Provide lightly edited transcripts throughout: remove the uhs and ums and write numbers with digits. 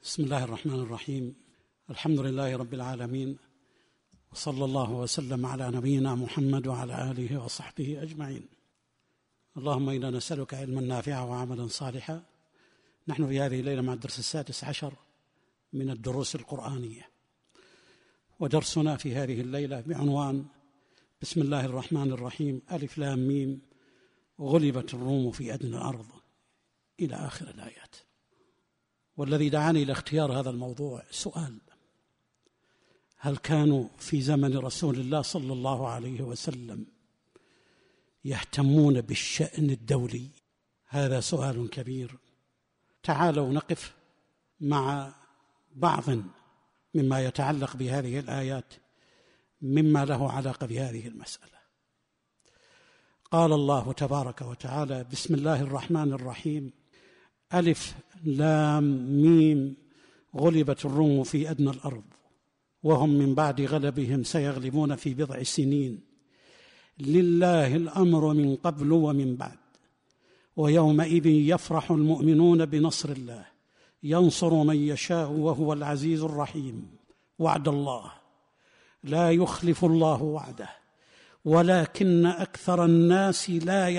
بسم الله الرحمن الرحيم. الحمد لله رب العالمين، وصلى الله وسلم على نبينا محمد وعلى آله وصحبه أجمعين. اللهم إنا نسألك علما نافعا وعملا صالحا. نحن في هذه الليلة مع الدرس 16 من الدروس القرآنية، ودرسنا في هذه الليلة بعنوان بسم الله الرحمن الرحيم ألف لام ميم غلبت الروم في أدنى الأرض إلى آخر الآيات. والذي دعاني إلى اختيار هذا الموضوع سؤال: هل كانوا في زمن رسول الله صلى الله عليه وسلم يهتمون بالشأن الدولي؟ هذا سؤال كبير. تعالوا نقف مع بعض مما يتعلق بهذه الآيات مما له علاقة بهذه المسألة. قال الله تبارك وتعالى: بسم الله الرحمن الرحيم ألف لام ميم غلبت الروم في أدنى الأرض وهم من بعد غلبهم سيغلبون في بضع سنين لله الأمر من قبل ومن بعد ويومئذ يفرح المؤمنون بنصر الله ينصر من يشاء وهو العزيز الرحيم. وعد الله لا يخلف الله وعده ولكن أكثر الناس لا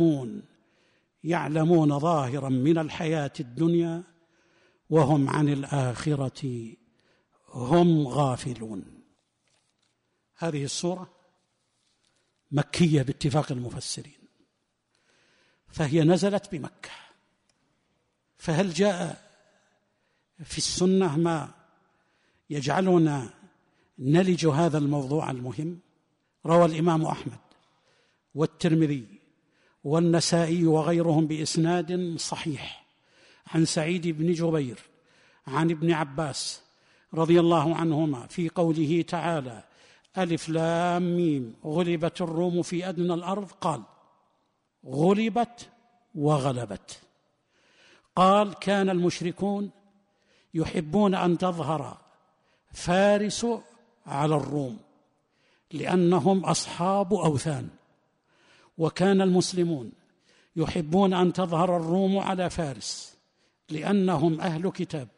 يعلمون ظاهرا من الحياة الدنيا وهم عن الآخرة هم غافلون. هذه السورة مكية باتفاق المفسرين، فهي نزلت بمكة. فهل جاء في السنة ما يجعلنا نلج هذا الموضوع المهم؟ روى الإمام أحمد والترمذي والنسائي وغيرهم بإسناد صحيح عن سعيد بن جبير عن ابن عباس رضي الله عنهما في قوله تعالى: ألف لام ميم غلبت الروم في أدنى الأرض، قال: غلبت وغلبت. قال: كان المشركون يحبون أن تظهر فارس على الروم لأنهم أصحاب أوثان، وكان المسلمون يحبون أن تظهر الروم على فارس لأنهم أهل كتاب.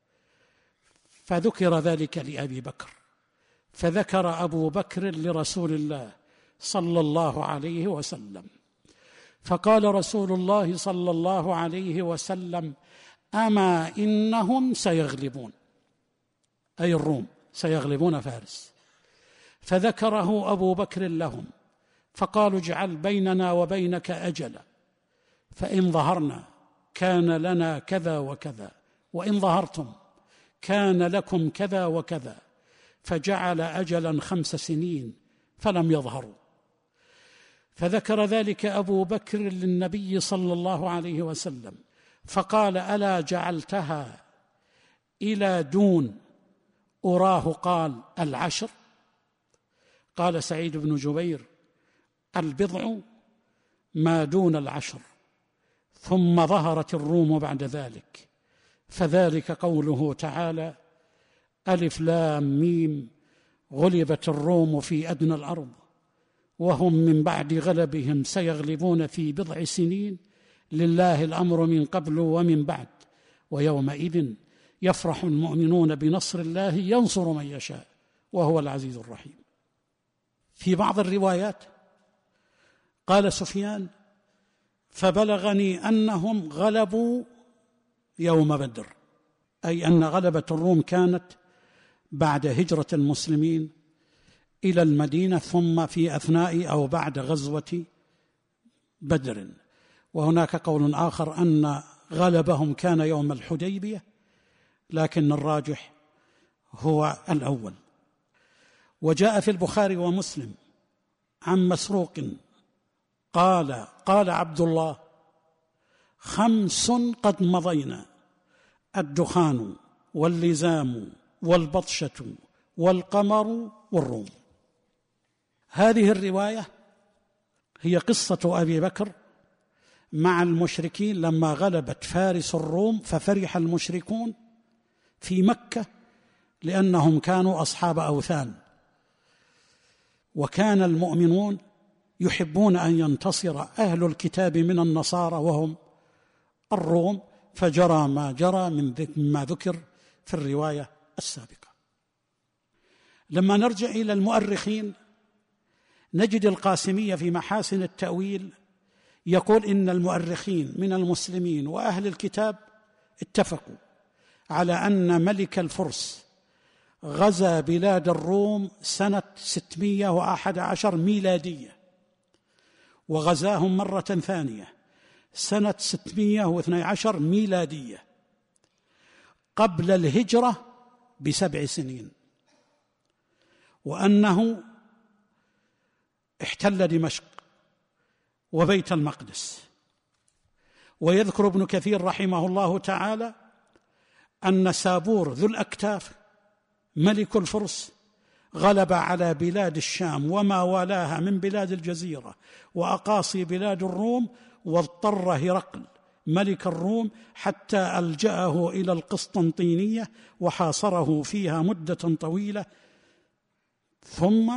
فذكر ذلك لأبي بكر، فذكر أبو بكر لرسول الله صلى الله عليه وسلم، فقال رسول الله صلى الله عليه وسلم: أما إنهم سيغلبون، أي الروم سيغلبون فارس. فذكره أبو بكر لهم، فقالوا: اجعل بيننا وبينك أجلا، فإن ظهرنا كان لنا كذا وكذا، وإن ظهرتم كان لكم كذا وكذا. فجعل أجلا 5 سنين فلم يظهروا. فذكر ذلك أبو بكر للنبي صلى الله عليه وسلم، فقال: ألا جعلتها إلى دون أراه قال 10؟ قال سعيد بن جبير: البضع ما دون 10، ثم ظهرت الروم بعد ذلك. فذلك قوله تعالى: ألف لام ميم غلبت الروم في أدنى الأرض وهم من بعد غلبهم سيغلبون في بضع سنين لله الأمر من قبل ومن بعد ويومئذ يفرح المؤمنون بنصر الله ينصر من يشاء وهو العزيز الرحيم. في بعض الروايات قال سفيان: فبلغني أنهم غلبوا يوم بدر، أي أن غلبة الروم كانت بعد هجرة المسلمين إلى المدينة ثم في أثناء أو بعد غزوة بدر. وهناك قول آخر أن غلبهم كان يوم الحديبية، لكن الراجح هو الأول. وجاء في البخاري ومسلم عن مسروق قال عبد الله: 5 قد مضينا: الدخان واللزام والبطشة والقمر والروم. هذه الرواية هي قصة أبي بكر مع المشركين لما غلبت فارس الروم، ففرح المشركون في مكة لأنهم كانوا أصحاب أوثان، وكان المؤمنون يحبون أن ينتصر أهل الكتاب من النصارى وهم الروم، فجرى ما جرى مما ذكر في الرواية السابقة. لما نرجع إلى المؤرخين نجد القاسمي في محاسن التأويل يقول إن المؤرخين من المسلمين وأهل الكتاب اتفقوا على أن ملك الفرس غزا بلاد الروم سنة 611 ميلادية، وغزاهم مرة ثانية سنة 612 ميلادية قبل الهجرة ب7 سنين، وأنه احتل دمشق وبيت المقدس. ويذكر ابن كثير رحمه الله تعالى أن سابور ذو الأكتاف ملك الفرس غلب على بلاد الشام وما والاها من بلاد الجزيرة وأقاصي بلاد الروم، واضطر هرقل ملك الروم حتى ألجأه إلى القسطنطينية وحاصره فيها مدة طويلة، ثم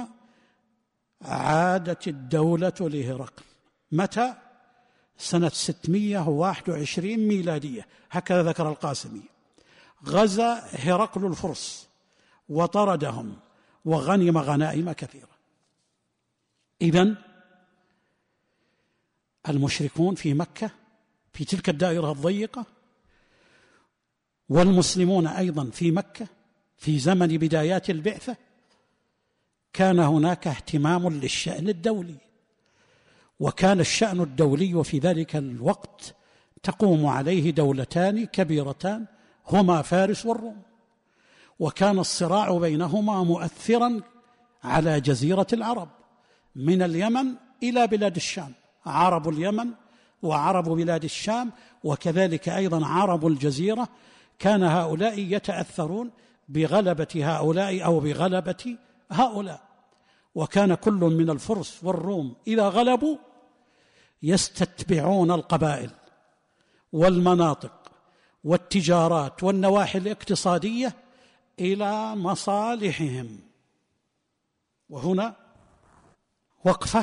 عادت الدولة لهرقل. متى؟ سنة 621 ميلادية، هكذا ذكر القاسمي. غزا هرقل الفرس وطردهم وغنم غنائم كثيرة. إذن المشركون في مكة في تلك الدائرة الضيقة، والمسلمون أيضا في مكة في زمن بدايات البعثة، كان هناك اهتمام للشأن الدولي، وكان الشأن الدولي في ذلك الوقت تقوم عليه دولتان كبيرتان هما فارس والروم، وكان الصراع بينهما مؤثرا على جزيرة العرب من اليمن إلى بلاد الشام، عرب اليمن وعرب بلاد الشام، وكذلك أيضا عرب الجزيرة. كان هؤلاء يتأثرون بغلبة هؤلاء أو بغلبة هؤلاء، وكان كل من الفرس والروم إذا غلبوا يستتبعون القبائل والمناطق والتجارات والنواحي الاقتصادية إلى مصالحهم. وهنا وقفة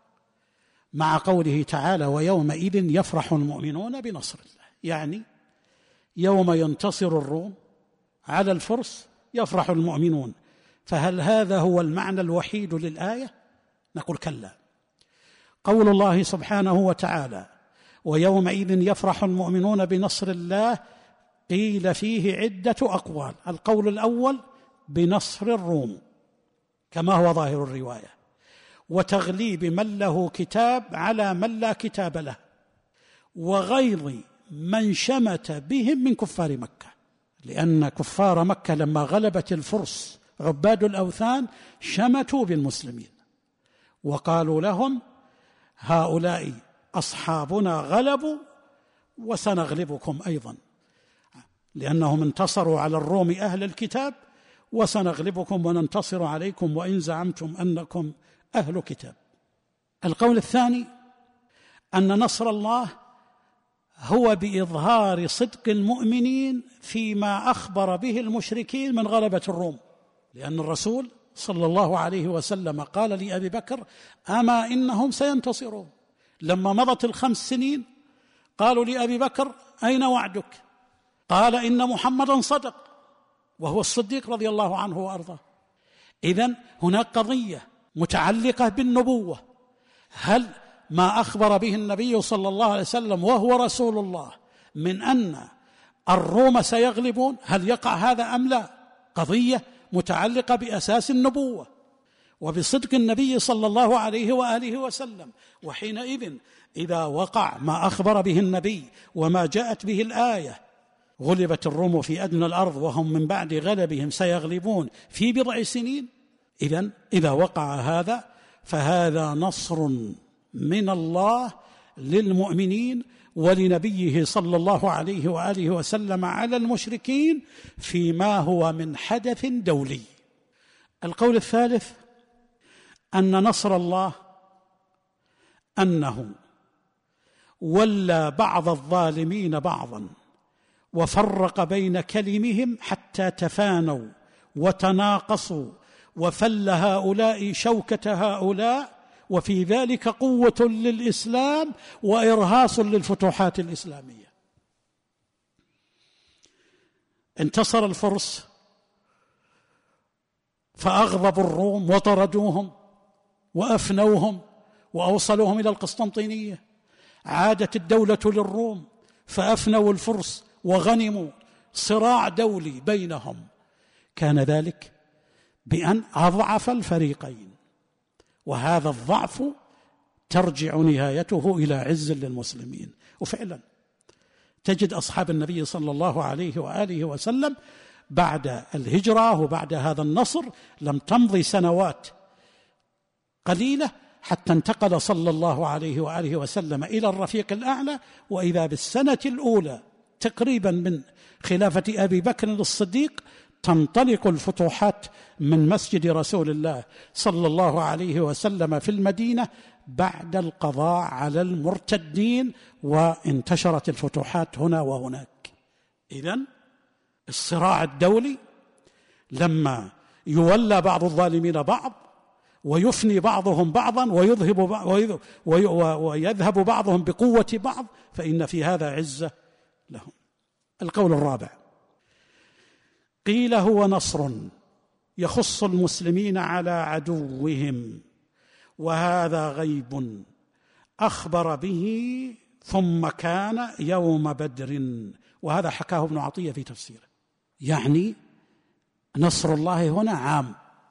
مع قوله تعالى: ويومئذ يفرح المؤمنون بنصر الله، يعني يوم ينتصر الروم على الفرس يفرح المؤمنون. فهل هذا هو المعنى الوحيد للآية؟ نقول كلا. قول الله سبحانه وتعالى: ويومئذ يفرح المؤمنون بنصر الله، قيل فيه عدة أقوال. القول الأول بنصر الروم كما هو ظاهر الرواية، وتغليب من له كتاب على من لا كتاب له، وغيظ من شمت بهم من كفار مكة، لأن كفار مكة لما غلبت الفرس عباد الأوثان شمتوا بالمسلمين وقالوا لهم: هؤلاء أصحابنا غلبوا وسنغلبكم أيضا، لأنهم انتصروا على الروم أهل الكتاب، وسنغلبكم وننتصر عليكم وإن زعمتم أنكم أهل كتاب. القول الثاني أن نصر الله هو بإظهار صدق المؤمنين فيما أخبر به المشركين من غلبة الروم، لأن الرسول صلى الله عليه وسلم قال لأبي بكر: أما إنهم سينتصرون. لما مضت 5 سنين قالوا لأبي بكر: أين وعدك؟ قال: إن محمدا صدق، وهو الصديق رضي الله عنه وأرضاه. إذن هناك قضية متعلقة بالنبوة، هل ما أخبر به النبي صلى الله عليه وسلم وهو رسول الله من أن الروم سيغلبون، هل يقع هذا أم لا؟ قضية متعلقة بأساس النبوة وبصدق النبي صلى الله عليه وآله وسلم. وحينئذ إذا وقع ما أخبر به النبي وما جاءت به الآية: غلبت الروم في أدنى الأرض وهم من بعد غلبهم سيغلبون في 4 سنين، إذا وقع هذا فهذا نصر من الله للمؤمنين ولنبيه صلى الله عليه وآله وسلم على المشركين فيما هو من حدث دولي. القول الثالث أن نصر الله أنه ولى بعض الظالمين بعضا وفرق بين كلمهم حتى تفانوا وتناقصوا، وفل هؤلاء شوكة هؤلاء، وفي ذلك قوة للإسلام وإرهاص للفتوحات الإسلامية. انتصر الفرس فأغضبوا الروم وطردوهم وأفنوهم وأوصلوهم إلى القسطنطينية. عادت الدولة للروم فأفنوا الفرس وغنموا، صراع دولي بينهم. كان ذلك بأن أضعف الفريقين، وهذا الضعف ترجع نهايته إلى عز للمسلمين. وفعلا تجد أصحاب النبي صلى الله عليه وآله وسلم بعد الهجرة وبعد هذا النصر لم تمضي سنوات قليلة حتى انتقل صلى الله عليه وآله وسلم إلى الرفيق الأعلى، وإذا بالسنة الأولى تقريبا من خلافة أبي بكر الصديق تنطلق الفتوحات من مسجد رسول الله صلى الله عليه وسلم في المدينة بعد القضاء على المرتدين، وانتشرت الفتوحات هنا وهناك. إذن الصراع الدولي لما يولى بعض الظالمين بعض ويفني بعضهم بعضا ويذهب بعضهم بقوة بعض، فإن في هذا عزة لهم. القول الرابع: قيل هو نصر يخص المسلمين على عدوهم، وهذا غيب أخبر به ثم كان يوم بدر. وهذا حكاه ابن عطية في تفسيره. يعني نصر الله هنا عام،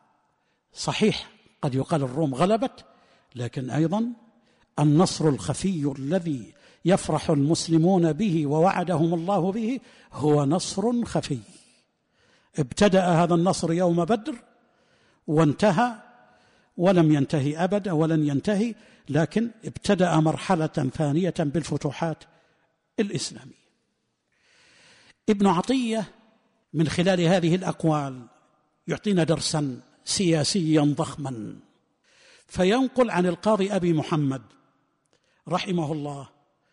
صحيح قد يقال الروم غلبت، لكن أيضا النصر الخفي الذي يفرح المسلمون به ووعدهم الله به هو نصر خفي. ابتدأ هذا النصر يوم بدر وانتهى، ولم ينتهي أبدا ولن ينتهي، لكن ابتدأ مرحلة ثانية بالفتوحات الإسلامية. ابن عطية من خلال هذه الأقوال يعطينا درسا سياسيا ضخما، فينقل عن القاضي أبي محمد رحمه الله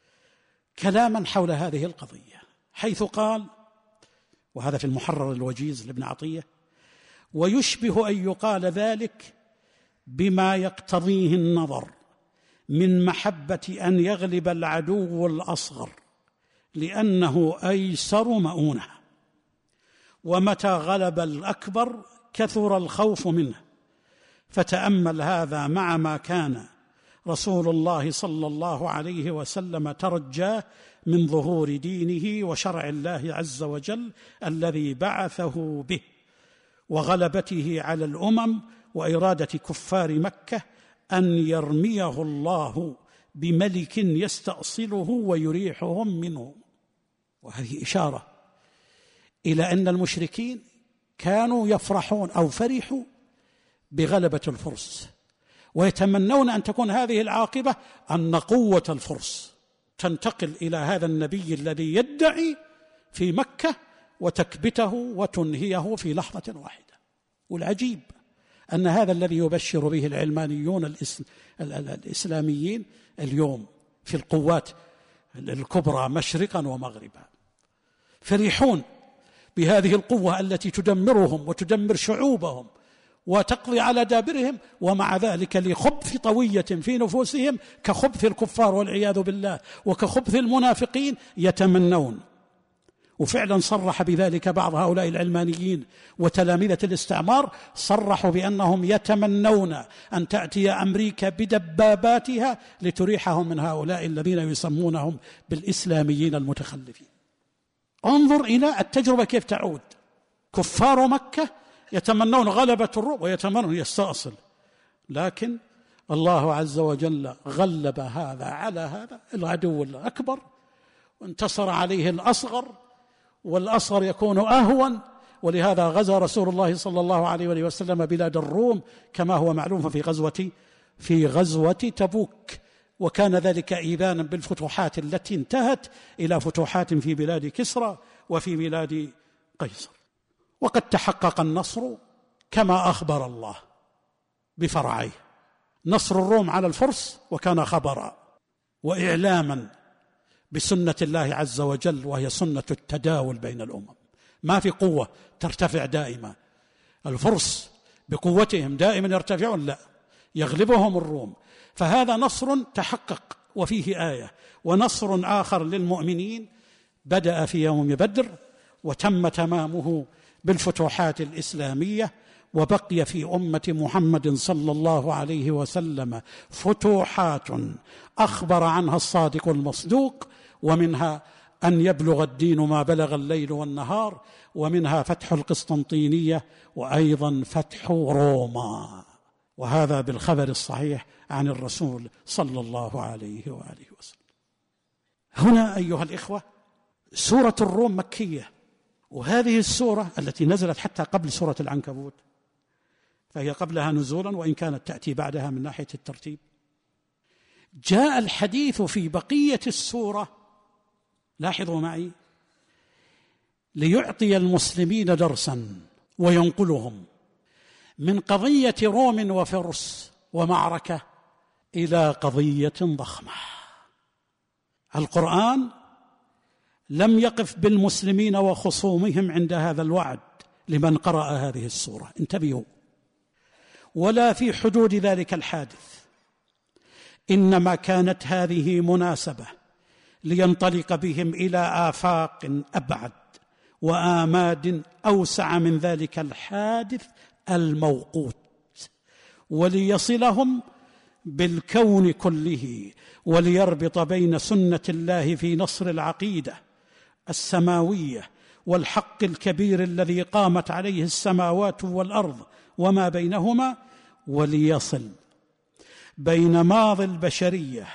كلاما حول هذه القضية، حيث قال، وهذا في المحرر الوجيز لابن عطية: ويشبه أن يقال ذلك بما يقتضيه النظر من محبة أن يغلب العدو الأصغر لأنه أيسر مؤونة، ومتى غلب الأكبر كثر الخوف منه. فتأمل هذا مع ما كان رسول الله صلى الله عليه وسلم ترجاه من ظهور دينه وشرع الله عز وجل الذي بعثه به، وغلبته على الأمم، وإرادة كفار مكة أن يرميه الله بملك يستأصله ويريحهم منه. وهذه إشارة إلى أن المشركين كانوا يفرحون أو فرحوا بغلبة الفرس، ويتمنون أن تكون هذه العاقبة أن قوة الفرس تنتقل إلى هذا النبي الذي يدعي في مكة وتكبته وتنهيه في لحظة واحدة. والعجيب أن هذا الذي يبشر به العلمانيون الإسلاميين اليوم في القوات الكبرى مشرقا ومغربا فرحون بهذه القوة التي تدمرهم وتدمر شعوبهم وتقضي على دابرهم، ومع ذلك لخبث طوية في نفوسهم كخبث الكفار والعياذ بالله وكخبث المنافقين يتمنون. وفعلا صرح بذلك بعض هؤلاء العلمانيين وتلامذة الاستعمار، صرحوا بأنهم يتمنون أن تأتي أمريكا بدباباتها لتريحهم من هؤلاء الذين يسمونهم بالإسلاميين المتخلفين. انظر إلى التجربة كيف تعود. كفار مكة يتمنون غلبة الروم ويتمنون يستأصل، لكن الله عز وجل غلب هذا على هذا العدو الأكبر وانتصر عليه الأصغر، والأصغر يكون أهون. ولهذا غزا رسول الله صلى الله عليه وسلم بلاد الروم كما هو معلوم في غزوة تبوك، وكان ذلك إيذانا بالفتوحات التي انتهت إلى فتوحات في بلاد كسرى وفي بلاد قيصر. وقد تحقق النصر كما أخبر الله بفرعيه: نصر الروم على الفرس، وكان خبرا وإعلاما بسنة الله عز وجل، وهي سنة التداول بين الأمم. ما في قوة ترتفع دائما، الفرس بقوتهم دائما يرتفعون، لا، يغلبهم الروم. فهذا نصر تحقق وفيه آية. ونصر آخر للمؤمنين بدأ في يوم بدر، وتم تمامه بالفتوحات الإسلامية، وبقي في أمة محمد صلى الله عليه وسلم فتوحات أخبر عنها الصادق المصدوق، ومنها أن يبلغ الدين ما بلغ الليل والنهار، ومنها فتح القسطنطينية، وأيضا فتح روما، وهذا بالخبر الصحيح عن الرسول صلى الله عليه وآله وسلم. هنا أيها الإخوة سورة الروم مكية، وهذه السورة التي نزلت حتى قبل سورة العنكبوت، فهي قبلها نزولا وإن كانت تأتي بعدها من ناحية الترتيب. جاء الحديث في بقية السورة، لاحظوا معي، ليعطي المسلمين درسا وينقلهم من قضية روم وفرس ومعركة إلى قضية ضخمة. القرآن لم يقف بالمسلمين وخصومهم عند هذا الوعد لمن قرأ هذه السورة، انتبهوا، ولا في حدود ذلك الحادث، إنما كانت هذه مناسبة لينطلق بهم إلى آفاق أبعد وآماد أوسع من ذلك الحادث الموقوت، وليصلهم بالكون كله، وليربط بين سنة الله في نصر العقيدة السماوية والحق الكبير الذي قامت عليه السماوات والأرض وما بينهما، وليصل بين ماضي البشرية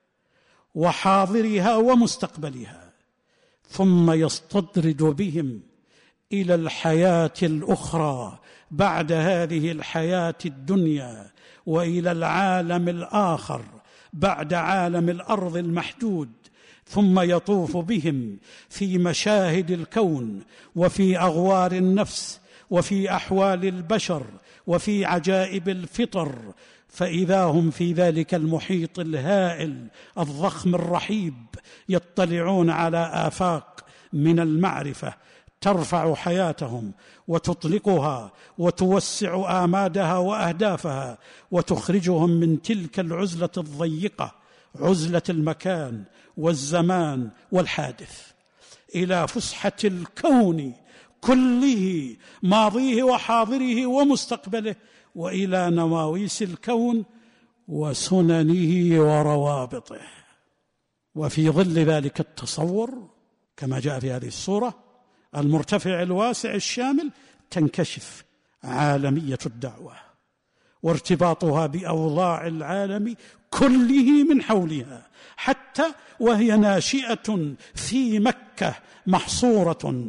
وحاضرها ومستقبلها، ثم يستطرد بهم إلى الحياة الأخرى بعد هذه الحياة الدنيا، وإلى العالم الآخر بعد عالم الأرض المحدود، ثم يطوف بهم في مشاهد الكون وفي أغوار النفس وفي أحوال البشر وفي عجائب الفطر، فإذا هم في ذلك المحيط الهائل الضخم الرحيب يطلعون على آفاق من المعرفة ترفع حياتهم وتطلقها وتوسع آمادها وأهدافها، وتخرجهم من تلك العزلة الضيقة، عزلة المكان والزمان والحادث، إلى فسحة الكون كله، ماضيه وحاضره ومستقبله، وإلى نواويس الكون وسننه وروابطه. وفي ظل ذلك التصور كما جاء في هذه السورة المرتفع الواسع الشامل تنكشف عالمية الدعوة وارتباطها بأوضاع العالم كله من حولها، حتى وهي ناشئة في مكة محصورة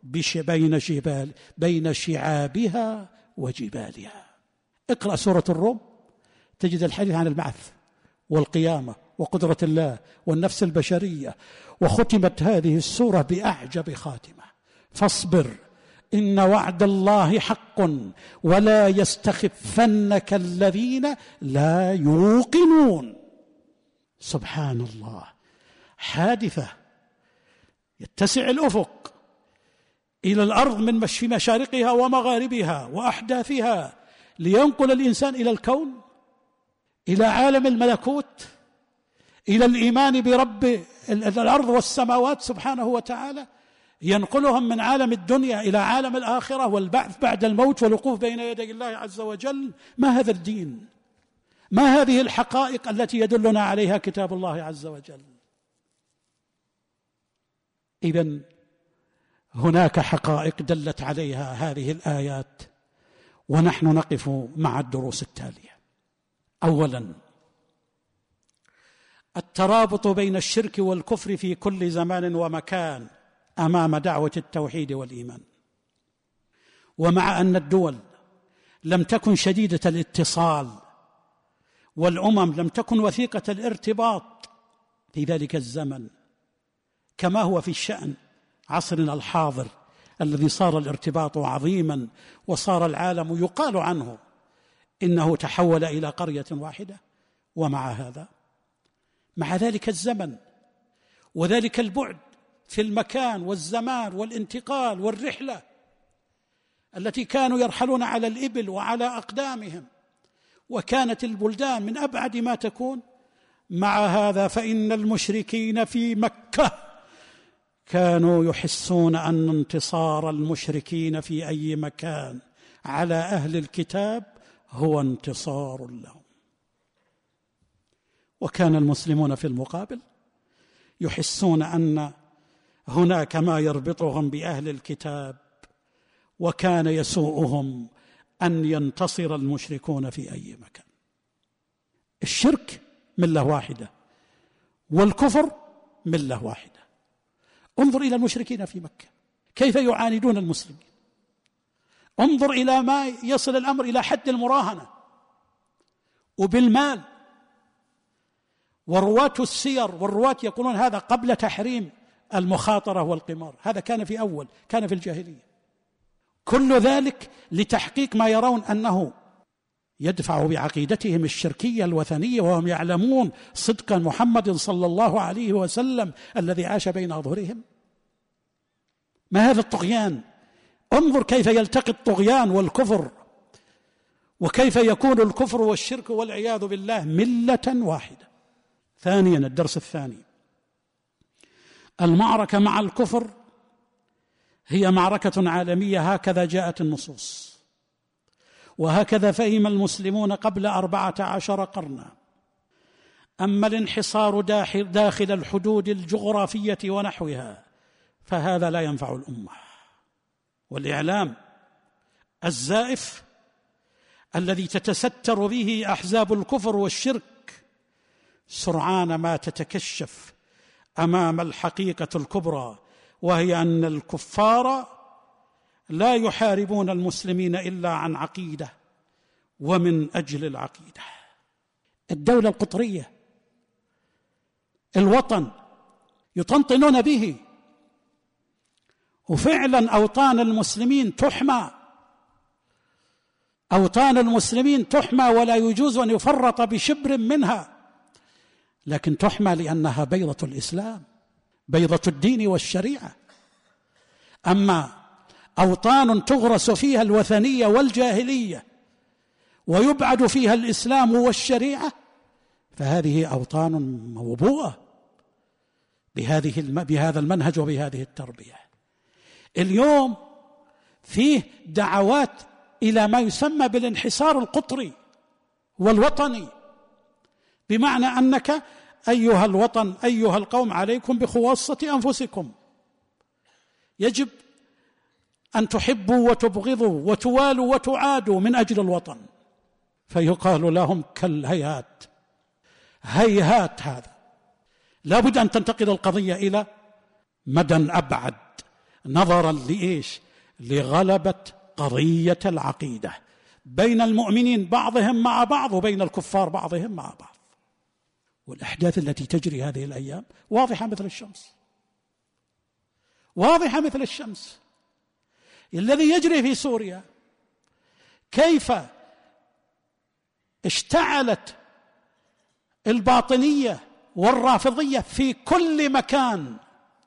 بين شعابها وجبالها. اقرأ سورة الروم تجد الحديث عن البعث والقيامة وقدرة الله والنفس البشرية، وختمت هذه السورة بأعجب خاتمة: فاصبر إن وعد الله حق ولا يستخفنك الذين لا يوقنون. سبحان الله، حادثة يتسع الأفق إلى الأرض من مشارقها ومغاربها وأحداثها، لينقل الإنسان إلى الكون، إلى عالم الملكوت، إلى الإيمان برب الأرض والسماوات سبحانه وتعالى، ينقلهم من عالم الدنيا إلى عالم الآخرة والبعث بعد الموت والوقوف بين يدي الله عز وجل. ما هذا الدين؟ ما هذه الحقائق التي يدلنا عليها كتاب الله عز وجل؟ إذن هناك حقائق دلت عليها هذه الآيات، ونحن نقف مع الدروس التالية. أولا، الترابط بين الشرك والكفر في كل زمان ومكان أمام دعوة التوحيد والإيمان. ومع أن الدول لم تكن شديدة الاتصال والأمم لم تكن وثيقة الارتباط في ذلك الزمن كما هو في الشأن عصرنا الحاضر الذي صار الارتباط عظيما، وصار العالم يقال عنه إنه تحول إلى قرية واحدة، ومع هذا مع ذلك الزمن وذلك البعد في المكان والزمان والانتقال والرحلة التي كانوا يرحلون على الإبل وعلى أقدامهم، وكانت البلدان من أبعد ما تكون، مع هذا فإن المشركين في مكة كانوا يحسون أن انتصار المشركين في أي مكان على أهل الكتاب هو انتصار لهم، وكان المسلمون في المقابل يحسون أن هناك ما يربطهم بأهل الكتاب، وكان يسوءهم أن ينتصر المشركون في أي مكان. الشرك ملة واحدة والكفر ملة واحدة. انظر إلى المشركين في مكة كيف يعاندون المسلمين، انظر إلى ما يصل الأمر إلى حد المراهنة وبالمال، ورواة السير والرواة يقولون هذا قبل تحريم المخاطرة والقمار، هذا كان في الجاهلية. كل ذلك لتحقيق ما يرون أنه يدفع بعقيدتهم الشركية الوثنية، وهم يعلمون صدق محمد صلى الله عليه وسلم الذي عاش بين أظهرهم. ما هذا الطغيان؟ انظر كيف يلتقي الطغيان والكفر، وكيف يكون الكفر والشرك والعياذ بالله ملة واحدة. ثانيا، الدرس الثاني، المعركة مع الكفر هي معركة عالمية، هكذا جاءت النصوص، وهكذا فهم المسلمون قبل 14 قرنا. أما الانحصار داخل الحدود الجغرافية ونحوها فهذا لا ينفع الأمة. والإعلام الزائف الذي تتستر به أحزاب الكفر والشرك سرعان ما تتكشف أمام الحقيقة الكبرى، وهي أن الكفار لا يحاربون المسلمين إلا عن عقيدة ومن أجل العقيدة. الدولة القطرية، الوطن يطنطنون به، وفعلا أوطان المسلمين تحمى، أوطان المسلمين تحمى ولا يجوز أن يفرط بشبر منها، لكن تحمى لأنها بيضة الإسلام، بيضة الدين والشريعة. أما أوطان تغرس فيها الوثنية والجاهلية ويبعد فيها الإسلام والشريعة فهذه أوطان موبوءة بهذا المنهج وبهذه التربية. اليوم فيه دعوات إلى ما يسمى بالانحسار القطري والوطني، بمعنى أنك أيها الوطن أيها القوم عليكم بخواصة أنفسكم، يجب أن تحبوا وتبغضوا وتوالوا وتعادوا من أجل الوطن. فيقال لهم كالهيهات، هيهات، هذا لابد أن تنتقل القضية إلى مدى أبعد نظرا لإيش؟ لغلبة قضية العقيدة بين المؤمنين بعضهم مع بعض وبين الكفار بعضهم مع بعض. والأحداث التي تجري هذه الأيام واضحة مثل الشمس، واضحة مثل الشمس. الذي يجري في سوريا، كيف اشتعلت الباطنية والرافضية في كل مكان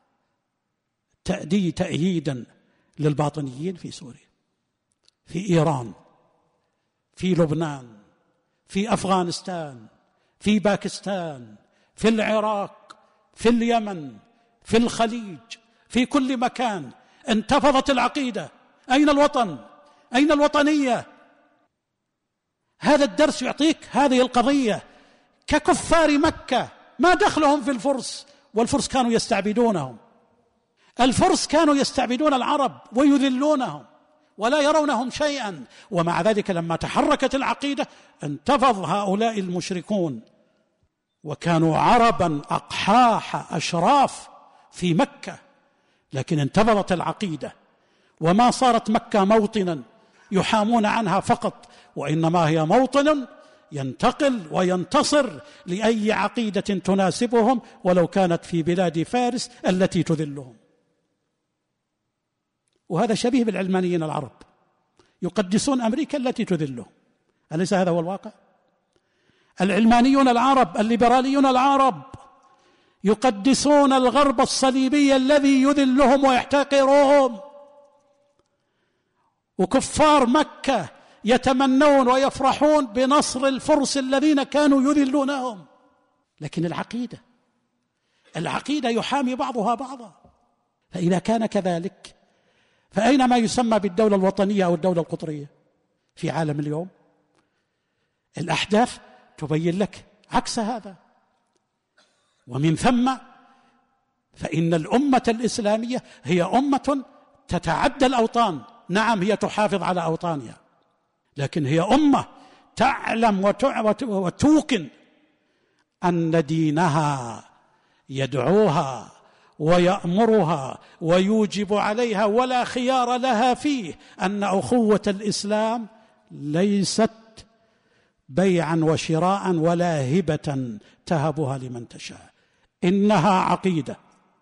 تأييدا للباطنيين في سوريا، في إيران، في لبنان، في أفغانستان، في باكستان، في العراق، في اليمن، في الخليج، في كل مكان انتفضت العقيدة. أين الوطن؟ أين الوطنية؟ هذا الدرس يعطيك هذه القضية. ككفار مكة ما دخلهم في الفرس، والفرس كانوا يستعبدونهم، الفرس كانوا يستعبدون العرب ويذلونهم ولا يرونهم شيئا، ومع ذلك لما تحركت العقيدة انتفض هؤلاء المشركون، وكانوا عربا أقحاح أشراف في مكة، لكن انتفضت العقيدة، وما صارت مكة موطنا يحامون عنها فقط، وإنما هي موطن ينتقل وينتصر لأي عقيدة تناسبهم ولو كانت في بلاد فارس التي تذلهم. وهذا شبيه بالعلمانيين العرب، يقدسون أمريكا التي تذلهم، أليس هذا هو الواقع؟ العلمانيون العرب، الليبراليون العرب يقدسون الغرب الصليبي الذي يذلهم ويحتقرهم، وكفار مكة يتمنون ويفرحون بنصر الفرس الذين كانوا يذلونهم. لكن العقيدة يحامي بعضها بعضا. فإذا كان كذلك فأين ما يسمى بالدولة الوطنية أو الدولة القطرية في عالم اليوم؟ الأحداث تبين لك عكس هذا. ومن ثم فإن الأمة الإسلامية هي أمة تتعدى الأوطان. نعم، هي تحافظ على أوطانها، لكن هي أمة تعلم وتوقن أن دينها يدعوها ويأمرها ويوجب عليها ولا خيار لها فيه، أن أخوة الإسلام ليست بيعا وشراء ولا هبة تهبها لمن تشاء، إنها عقيدة.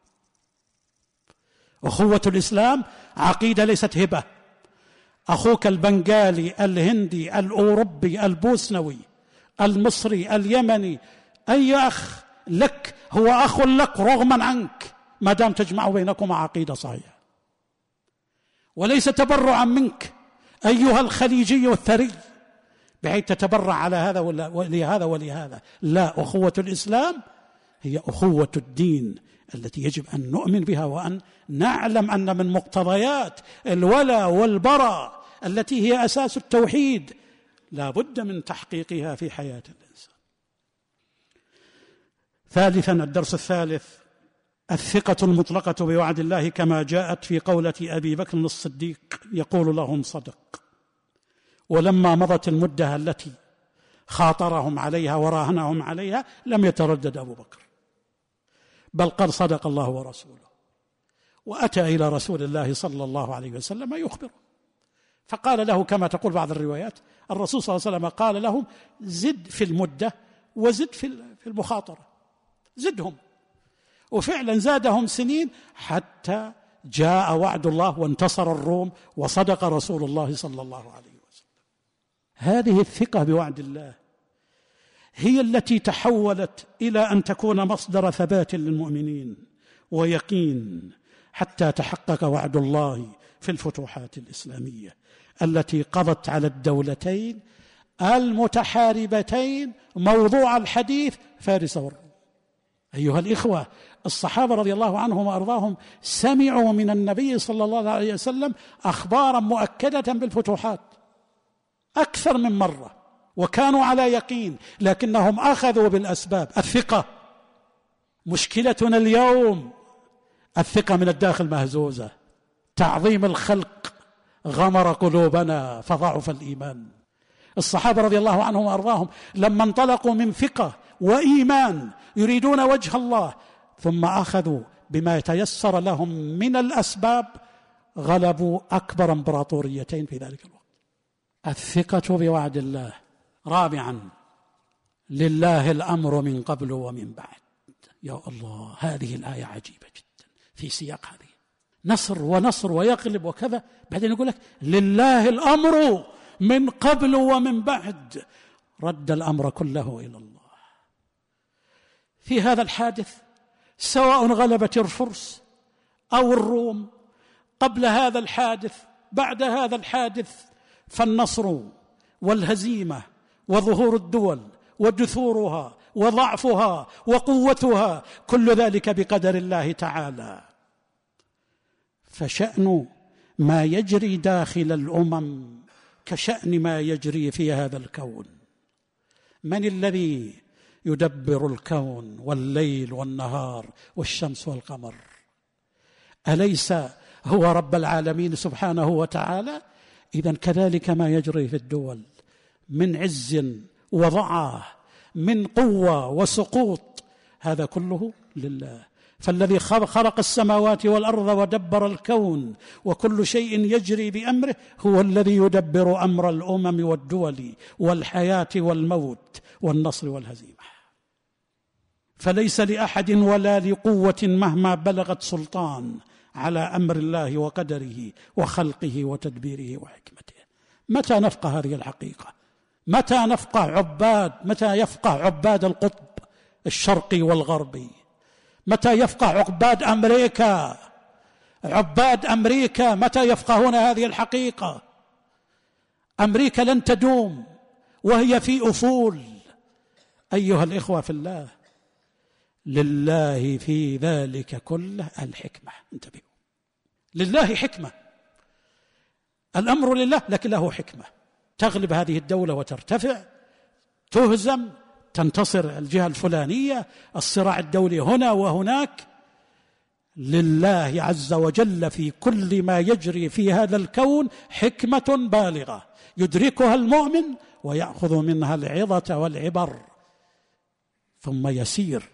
أخوة الإسلام عقيدة ليست هبة. أخوك البنغالي، الهندي، الأوروبي، البوسنوي، المصري، اليمني، أي أخ لك هو أخ لك رغما عنك، ما دام تجمع بينكما عقيدة صحيحة، وليس تبرعا منك أيها الخليجي الثري بحيث تتبرع على هذا ولهذا ولهذا. لا، أخوة الإسلام هي أخوة الدين التي يجب أن نؤمن بها، وأن نعلم أن من مقتضيات الولاء والبراء التي هي أساس التوحيد لا بد من تحقيقها في حياة الإنسان. ثالثا، الدرس الثالث: الثقة المطلقة بوعد الله كما جاءت في قولة أبي بكر الصديق يقول لهم: صدق. ولما مضت المدة التي خاطرهم عليها وراهنهم عليها لم يتردد أبو بكر، بل قال: صدق الله ورسوله. وأتى إلى رسول الله صلى الله عليه وسلم يخبره، فقال له كما تقول بعض الروايات الرسول صلى الله عليه وسلم قال لهم: زد في المدة وزد في المخاطرة، زدهم. وفعلا زادهم سنين حتى جاء وعد الله وانتصر الروم وصدق رسول الله صلى الله عليه وسلم. هذه الثقة بوعد الله هي التي تحولت إلى أن تكون مصدر ثبات للمؤمنين ويقين، حتى تحقق وعد الله في الفتوحات الإسلامية التي قضت على الدولتين المتحاربتين موضوع الحديث فارس والروم. أيها الإخوة، الصحابة رضي الله عنهم وأرضاهم سمعوا من النبي صلى الله عليه وسلم أخبارا مؤكدة بالفتوحات أكثر من مرة، وكانوا على يقين، لكنهم أخذوا بالأسباب. الثقة مشكلتنا اليوم، الثقة من الداخل مهزوزة، تعظيم الخلق غمر قلوبنا فضعف الإيمان. الصحابة رضي الله عنهم وأرضاهم لما انطلقوا من ثقة وإيمان يريدون وجه الله، ثم أخذوا بما يتيسر لهم من الأسباب، غلبوا أكبر إمبراطوريتين في ذلك الوقت. الثقة بوعد الله. رابعا: لله الأمر من قبل ومن بعد. يا الله، هذه الآية عجيبة جدا في سياق هذه، نصر ونصر ويغلب وكذا، بعدين يقول لك لله الأمر من قبل ومن بعد، رد الأمر كله إلى الله. في هذا الحادث سواء غلبت الفرس أو الروم قبل هذا الحادث بعد هذا الحادث، فالنصر والهزيمة وظهور الدول ودثورها وضعفها وقوتها كل ذلك بقدر الله تعالى. فشأن ما يجري داخل الأمم كشأن ما يجري في هذا الكون. من الذي يدبر الكون والليل والنهار والشمس والقمر؟ أليس هو رب العالمين سبحانه وتعالى؟ إذن كذلك ما يجري في الدول من عز وضعه، من قوة وسقوط، هذا كله لله. فالذي خلق السماوات والأرض ودبر الكون وكل شيء يجري بأمره هو الذي يدبر أمر الأمم والدول والحياة والموت والنصر والهزيمة. فليس لأحد ولا لقوة مهما بلغت سلطان على أمر الله وقدره وخلقه وتدبيره وحكمته. متى نفقه هذه الحقيقة؟ متى يفقه عباد القطب الشرقي والغربي؟ متى يفقه عباد أمريكا متى يفقهون هذه الحقيقة؟ أمريكا لن تدوم وهي في أفول. أيها الإخوة في الله، لله في ذلك كله الحكمة. انتبهوا، لله حكمة، الأمر لله لكن له حكمة، تغلب هذه الدولة وترتفع، تهزم، تنتصر الجهة الفلانية، الصراع الدولي هنا وهناك. لله عز وجل في كل ما يجري في هذا الكون حكمة بالغة يدركها المؤمن ويأخذ منها العظة والعبر، ثم يسير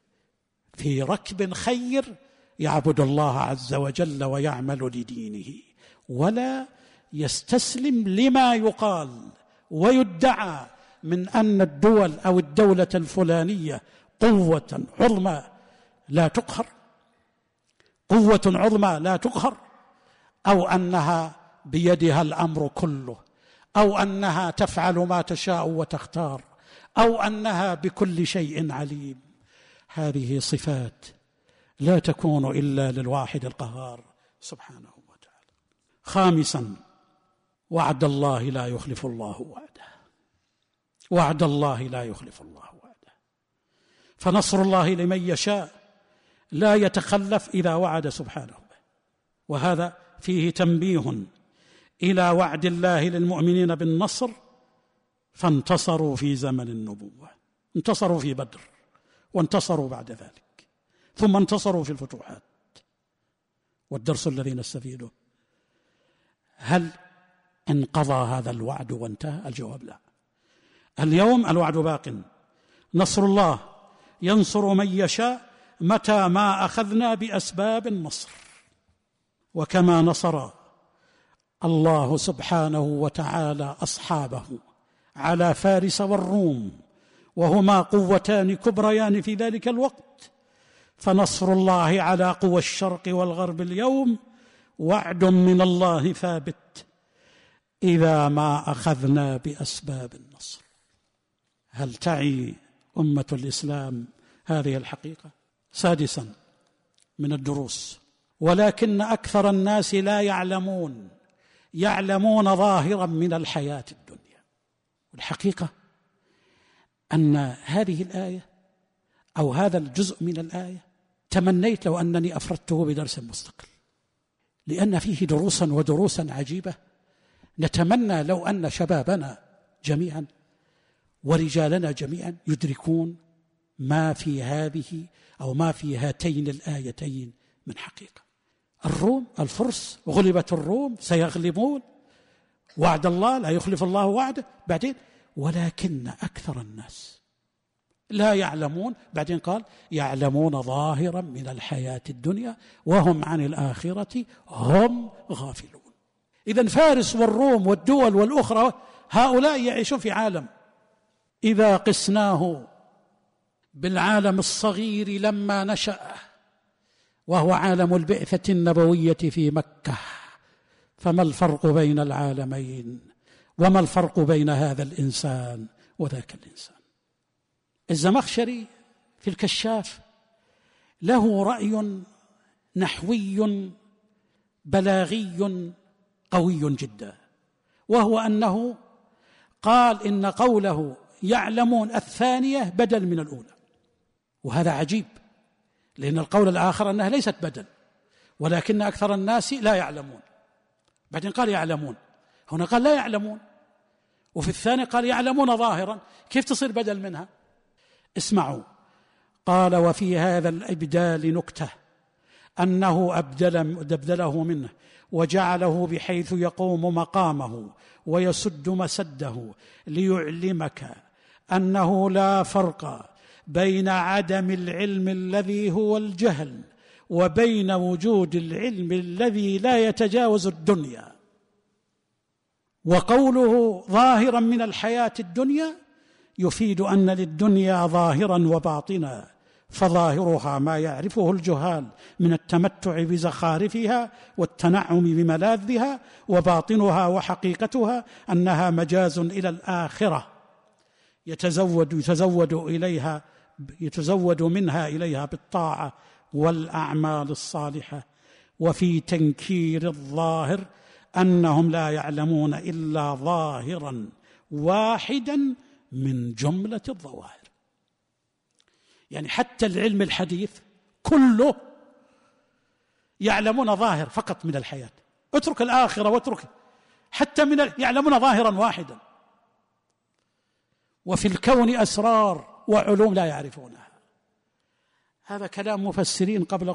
في ركب خير يعبد الله عز وجل ويعمل لدينه، ولا يستسلم لما يقال ويدعى من أن الدول أو الدولة الفلانية قوة عظمى لا تقهر، قوة عظمى لا تقهر، أو أنها بيدها الأمر كله، أو أنها تفعل ما تشاء وتختار، أو أنها بكل شيء عليم. هذه صفات لا تكون إلا للواحد القهار سبحانه وتعالى. خامسا، وعد الله لا يخلف الله وعده، وعد الله لا يخلف الله وعده، فنصر الله لمن يشاء لا يتخلف إذا وعد سبحانه، وهذا فيه تنبيه إلى وعد الله للمؤمنين بالنصر، فانتصروا في زمن النبوة، انتصروا في بدر، وانتصروا بعد ذلك، ثم انتصروا في الفتوحات. والدرس الذي نستفيده، هل انقضى هذا الوعد وانتهى؟ الجواب لا. اليوم الوعد باق، نصر الله ينصر من يشاء متى ما أخذنا بأسباب النصر. وكما نصر الله سبحانه وتعالى أصحابه على فارس والروم وهما قوتان كبريان في ذلك الوقت، فنصر الله على قوى الشرق والغرب اليوم وعد من الله ثابت إذا ما أخذنا بأسباب النصر. هل تعي أمة الإسلام هذه الحقيقة؟ سادسا من الدروس، ولكن أكثر الناس لا يعلمون ظاهرا من الحياة الدنيا. والحقيقة أن هذه الآية أو هذا الجزء من الآية تمنيت لو أنني أفردته بدرس مستقل، لأن فيه دروسا عجيبة. نتمنى لو أن شبابنا جميعا ورجالنا جميعا يدركون ما في هذه أو ما في هاتين الآيتين من حقيقة. الروم، الفرس، غلبت الروم، سيغلبون، وعد الله لا يخلف الله وعده، بعدين ولكن أكثر الناس لا يعلمون، بعدين قال يعلمون ظاهرا من الحياة الدنيا وهم عن الآخرة هم غافلون. إذن فارس والروم والدول والأخرى هؤلاء يعيشون في عالم إذا قسناه بالعالم الصغير لما نشأ، وهو عالم البعثة النبوية في مكة، فما الفرق بين العالمين؟ وما الفرق بين هذا الإنسان وذاك الإنسان؟ الزمخشري في الكشاف له رأي نحوي بلاغي قوي جدا، وهو أنه قال إن قوله يعلمون الثانية بدل من الأولى، وهذا عجيب، لأن القول الآخر أنها ليست بدل، ولكن أكثر الناس لا يعلمون. بعدين قال يعلمون، هنا قال لا يعلمون، وفي الثاني قال يعلمون ظاهرا، كيف تصير بدل منها؟ اسمعوا، قال وفي هذا الإبدال نكتة، أنه أبدله منه وجعله بحيث يقوم مقامه ويسد مسده ليعلمك أنه لا فرق بين عدم العلم الذي هو الجهل وبين وجود العلم الذي لا يتجاوز الدنيا. وقوله ظاهرا من الحياة الدنيا يفيد أن للدنيا ظاهرا وباطنا، فظاهرها ما يعرفه الجهال من التمتع بزخارفها والتنعم بملاذها، وباطنها وحقيقتها أنها مجاز إلى الآخرة يتزود منها إليها بالطاعة والأعمال الصالحة. وفي تنكير الظاهر أنهم لا يعلمون إلا ظاهرا واحدا من جملة الظواهر. يعني حتى العلم الحديث كله يعلمون ظاهر فقط من الحياة، اترك الآخرة واترك حتى يعلمون ظاهرا واحدا، وفي الكون أسرار وعلوم لا يعرفونها. هذا كلام مفسرين قبل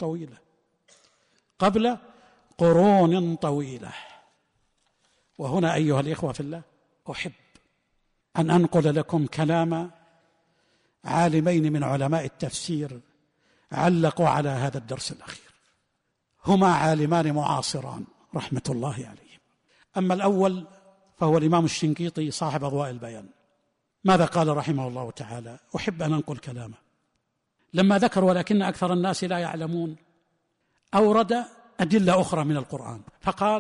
قرون طويلة. وهنا أيها الإخوة في الله أحب أن أنقل لكم كلام عالمين من علماء التفسير علقوا على هذا الدرس الأخير، هما عالمان معاصران رحمة الله عليهم. أما الأول فهو الإمام الشنقيطي صاحب أضواء البيان. ماذا قال رحمه الله تعالى؟ أحب أن أنقل كلامه لما ذكر ولكن أكثر الناس لا يعلمون، أورد أدلة أخرى من القرآن فقال: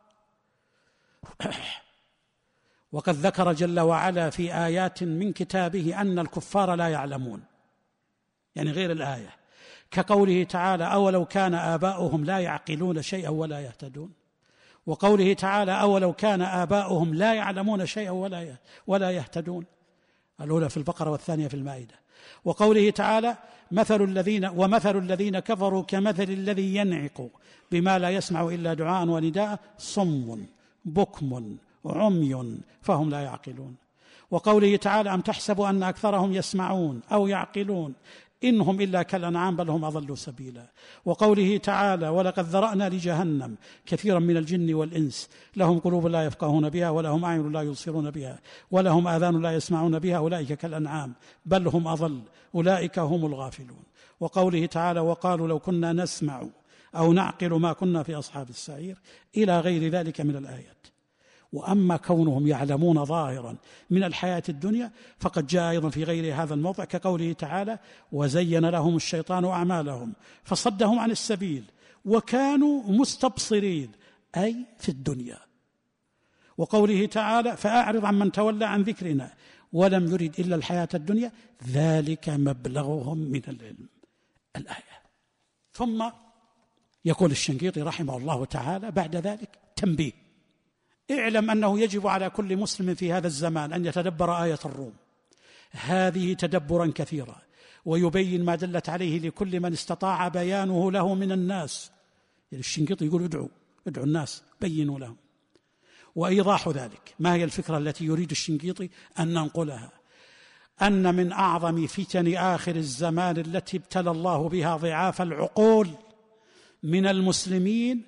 وقد ذكر جل وعلا في آيات من كتابه أن الكفار لا يعلمون، يعني غير الآية، كقوله تعالى: أولو كان آباؤهم لا يعقلون شيئا ولا يهتدون، وقوله تعالى: أولو كان آباؤهم لا يعلمون شيئا ولا يهتدون، الأولى في البقرة والثانية في المائدة. وقوله تعالى: ومثل الذين كفروا كمثل الذي ينعق بما لا يسمع إلا دعاء ونداء صم بكم عمي فهم لا يعقلون. وقوله تعالى: أم تحسب أن أكثرهم يسمعون أو يعقلون إنهم إلا كالأنعام بل هم أضلوا سبيلا. وقوله تعالى: ولقد ذرأنا لجهنم كثيرا من الجن والإنس لهم قلوب لا يفقهون بها ولهم أعين لا يبصرون بها ولهم آذان لا يسمعون بها أولئك كالأنعام بل هم أضل أولئك هم الغافلون. وقوله تعالى: وقالوا لو كنا نسمع أو نعقل ما كنا في أصحاب السعير، إلى غير ذلك من الآيات. وأما كونهم يعلمون ظاهرا من الحياة الدنيا فقد جاء أيضا في غير هذا الموضع كقوله تعالى: وزين لهم الشيطان أعمالهم فصدهم عن السبيل وكانوا مستبصرين، أي في الدنيا. وقوله تعالى: فأعرض عن من تولى عن ذكرنا ولم يرد إلا الحياة الدنيا ذلك مبلغهم من العلم، الآية. ثم يقول الشنقيطي رحمه الله تعالى بعد ذلك: تنبيه، اعلم أنه يجب على كل مسلم في هذا الزمان أن يتدبر آية الروم هذه تدبرا كثيرا، ويبين ما دلت عليه لكل من استطاع بيانه له من الناس. يعني الشنقيطي يقول ادعوا الناس بينوا لهم. وإيضاح ذلك، ما هي الفكرة التي يريد الشنقيطي أن ننقلها؟ أن من أعظم فتن آخر الزمان التي ابتلى الله بها ضعاف العقول من المسلمين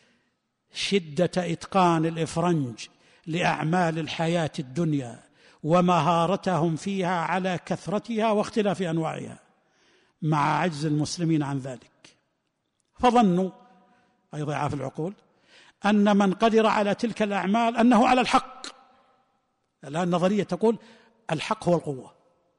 شدة إتقان الإفرنج لأعمال الحياة الدنيا ومهارتهم فيها على كثرتها واختلاف أنواعها، مع عجز المسلمين عن ذلك. فظنوا أي ضعاف العقول أن من قدر على تلك الأعمال أنه على الحق. الآن نظرية تقول الحق هو القوة،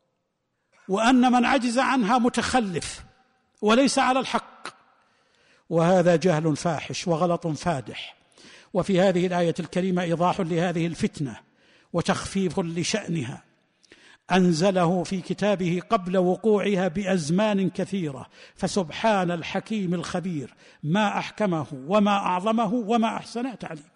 وأن من عجز عنها متخلف وليس على الحق، وهذا جهل فاحش وغلط فادح. وفي هذه الآية الكريمة إيضاح لهذه الفتنة وتخفيف لشأنها أنزله في كتابه قبل وقوعها بأزمان كثيرة، فسبحان الحكيم الخبير ما أحكمه وما أعظمه وما أحسنه تعليمه.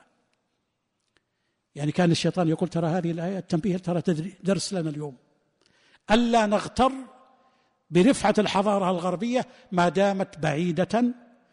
يعني كان الشيطان يقول ترى هذه الآية تنبيه، ترى درس لنا اليوم ألا نغتر برفعة الحضارة الغربية ما دامت بعيدة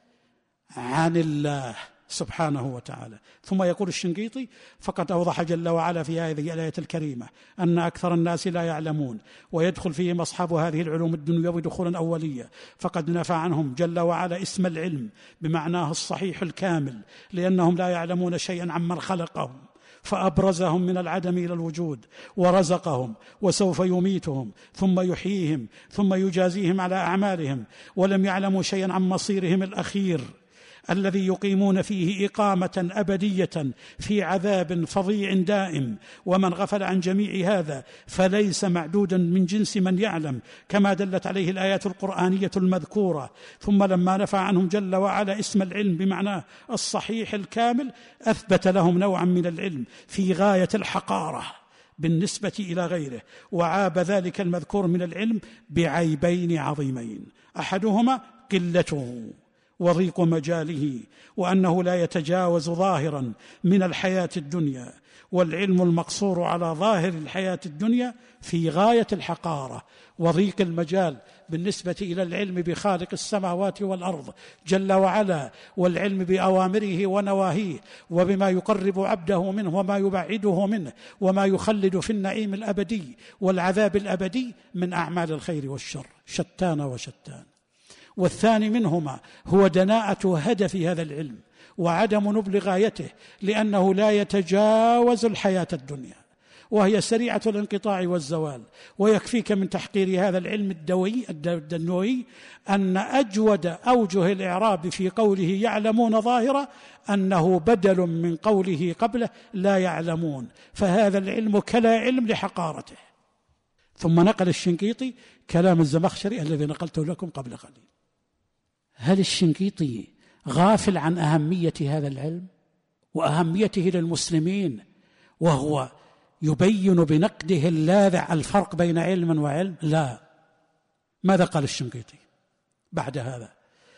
عن الله سبحانه وتعالى. ثم يقول الشنقيطي: فقد أوضح جل وعلا في هذه الآية الكريمة أن أكثر الناس لا يعلمون، ويدخل فيهم أصحاب هذه العلوم الدنيوية دخولا أولية، فقد نفى عنهم جل وعلا اسم العلم بمعناه الصحيح الكامل، لأنهم لا يعلمون شيئا عمن خلقهم فأبرزهم من العدم إلى الوجود ورزقهم وسوف يميتهم ثم يحييهم ثم يجازيهم على أعمالهم، ولم يعلموا شيئا عن مصيرهم الأخير الذي يقيمون فيه إقامة أبدية في عذاب فظيع دائم. ومن غفل عن جميع هذا فليس معدودا من جنس من يعلم، كما دلت عليه الآيات القرآنية المذكورة. ثم لما نفى عنهم جل وعلا اسم العلم بمعناه الصحيح الكامل، أثبت لهم نوعا من العلم في غاية الحقارة بالنسبة إلى غيره، وعاب ذلك المذكور من العلم بعيبين عظيمين: أحدهما قلته، وضيق مجاله، وأنه لا يتجاوز ظاهرا من الحياة الدنيا، والعلم المقصور على ظاهر الحياة الدنيا في غاية الحقارة وضيق المجال بالنسبة إلى العلم بخالق السماوات والأرض جل وعلا، والعلم بأوامره ونواهيه، وبما يقرب عبده منه وما يبعده منه، وما يخلد في النعيم الأبدي والعذاب الأبدي من أعمال الخير والشر، شتان وشتان. والثاني منهما هو دناءة هدف هذا العلم وعدم نبل غايته، لأنه لا يتجاوز الحياة الدنيا، وهي سريعة الانقطاع والزوال. ويكفيك من تحقير هذا العلم الدنوي أن أجود أوجه الإعراب في قوله يعلمون ظاهرا أنه بدل من قوله قبله لا يعلمون، فهذا العلم كلا علم لحقارته. ثم نقل الشنقيطي كلام الزمخشري الذي نقلته لكم قبل قليل. هل الشنقيطي غافل عن أهمية هذا العلم وأهميته للمسلمين، وهو يبين بنقده اللاذع الفرق بين علم وعلم؟ لا. ماذا قال الشنقيطي بعد هذا؟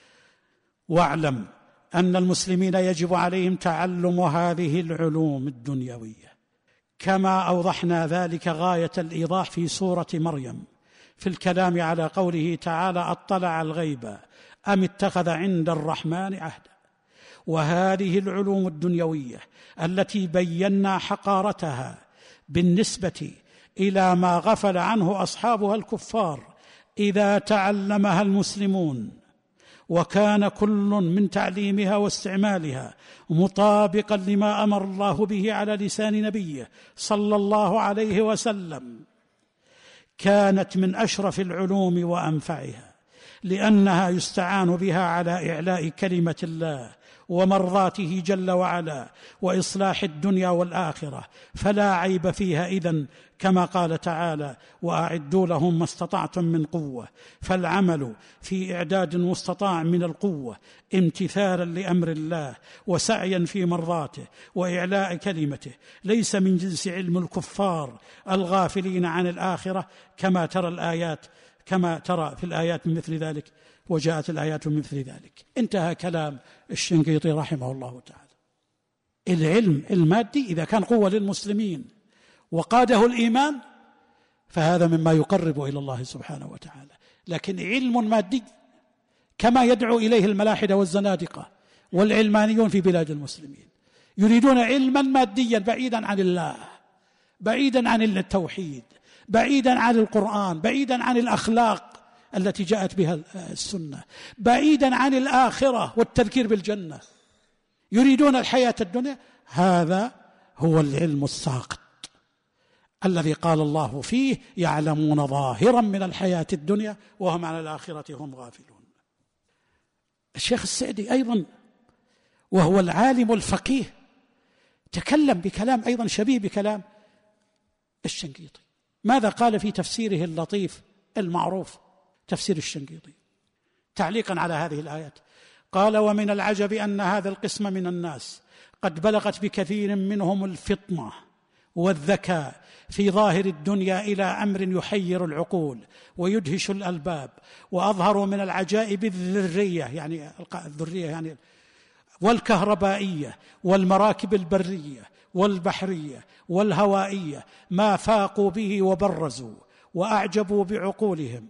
واعلم أن المسلمين يجب عليهم تعلم هذه العلوم الدنيوية، كما أوضحنا ذلك غاية الإيضاح في سورة مريم في الكلام على قوله تعالى أطلع الغيب أم اتخذ عند الرحمن عهدا. وهذه العلوم الدنيوية التي بينا حقارتها بالنسبة إلى ما غفل عنه أصحابها الكفار، إذا تعلمها المسلمون وكان كل من تعليمها واستعمالها مطابقا لما أمر الله به على لسان نبيه صلى الله عليه وسلم، كانت من أشرف العلوم وأنفعها، لأنها يستعان بها على إعلاء كلمة الله ومرضاته جل وعلا وإصلاح الدنيا والآخرة، فلا عيب فيها إذن، كما قال تعالى وأعدوا لهم ما استطعتم من قوة. فالعمل في إعداد مستطاع من القوة امتثالا لأمر الله وسعيا في مرضاته وإعلاء كلمته ليس من جنس علم الكفار الغافلين عن الآخرة، كما ترى في الآيات من مثل ذلك، وجاءت الآيات من مثل ذلك. انتهى كلام الشنقيطي رحمه الله تعالى. العلم المادي إذا كان قوة للمسلمين وقاده الإيمان فهذا مما يقرب إلى الله سبحانه وتعالى، لكن علم مادي كما يدعو إليه الملاحدة والزنادقة والعلمانيون في بلاد المسلمين، يريدون علما ماديا بعيدا عن الله، بعيدا عن التوحيد، بعيدا عن القرآن، بعيدا عن الأخلاق التي جاءت بها السنة، بعيدا عن الآخرة والتذكير بالجنة، يريدون الحياة الدنيا. هذا هو العلم الساقط الذي قال الله فيه يعلمون ظاهرا من الحياة الدنيا وهم عن الآخرة هم غافلون. الشيخ السعدي أيضا وهو العالم الفقيه تكلم بكلام أيضا شبيه بكلام الشنقيطي. ماذا قال في تفسيره اللطيف المعروف تفسير الشنقيطي تعليقا على هذه الآيات؟ قال ومن العجب أن هذا القسم من الناس قد بلغت بكثير منهم الفطنة والذكاء في ظاهر الدنيا إلى أمر يحير العقول ويدهش الألباب، وأظهر من العجائب الذرية يعني والكهربائية والمراكب البرية والبحرية والهوائية ما فاقوا به وبرزوا وأعجبوا بعقولهم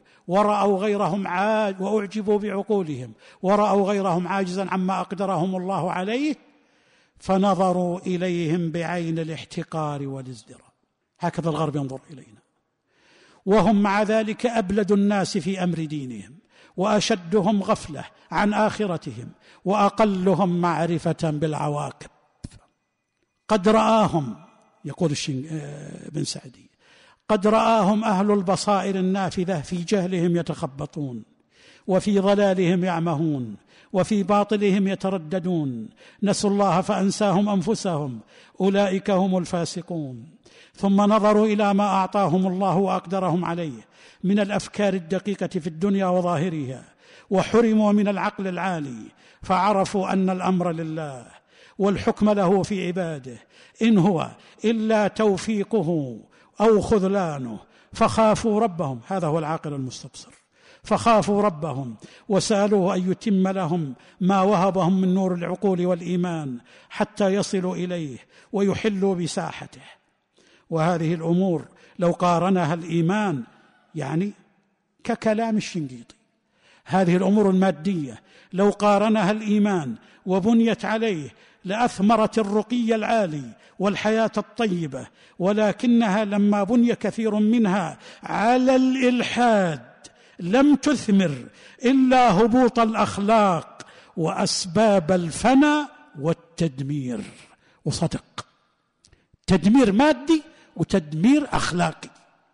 وأعجبوا بعقولهم ورأوا غيرهم عاجزا عما أقدرهم الله عليه، فنظروا إليهم بعين الاحتقار والازدراء. هكذا الغرب ينظر إلينا، وهم مع ذلك أبلد الناس في أمر دينهم وأشدهم غفلة عن آخرتهم وأقلهم معرفة بالعواقب. قد رآهم، يقول ابن سعدي، قد رآهم أهل البصائر النافذة في جهلهم يتخبطون، وفي ضلالهم يعمهون، وفي باطلهم يترددون، نسوا الله فأنساهم أنفسهم، أولئك هم الفاسقون. ثم نظروا إلى ما أعطاهم الله وأقدرهم عليه من الأفكار الدقيقة في الدنيا وظاهرها، وحرموا من العقل العالي، فعرفوا أن الأمر لله والحكم له في عباده، إن هو إلا توفيقه أو خذلانه، فخافوا ربهم. هذا هو العاقل المستبصر. فخافوا ربهم وسألوه أن يتم لهم ما وهبهم من نور العقول والإيمان حتى يصلوا إليه ويحلوا بساحته. وهذه الأمور لو قارنها الإيمان يعني ككلام الشنقيطي، هذه الأمور المادية لو قارنها الإيمان وبنيت عليه لأثمرت الرقي العالي والحياة الطيبة، ولكنها لما بني كثير منها على الإلحاد لم تثمر إلا هبوط الأخلاق وأسباب الفناء والتدمير. وصدق، تدمير مادي وتدمير أخلاقي.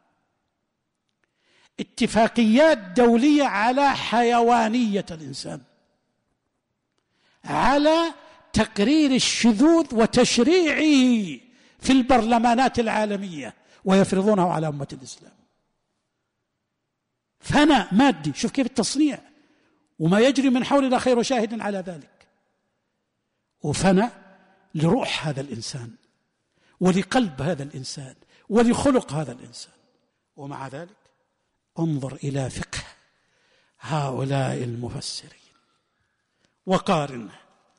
اتفاقيات دولية على حيوانية الإنسان، على تقرير الشذوذ وتشريعه في البرلمانات العالمية ويفرضونه على أمة الإسلام. فناء مادي، شوف كيف التصنيع وما يجري من حولنا خير شاهد على ذلك. وفناء لروح هذا الإنسان ولقلب هذا الإنسان ولخلق هذا الإنسان. ومع ذلك انظر إلى فقه هؤلاء المفسرين وقارنه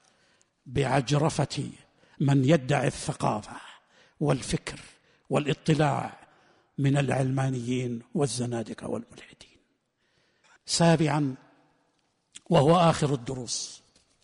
بعجرفة من يدعي الثقافة والفكر والاطلاع من العلمانيين والزنادقة والملحدين. سابعا، وهو آخر الدروس،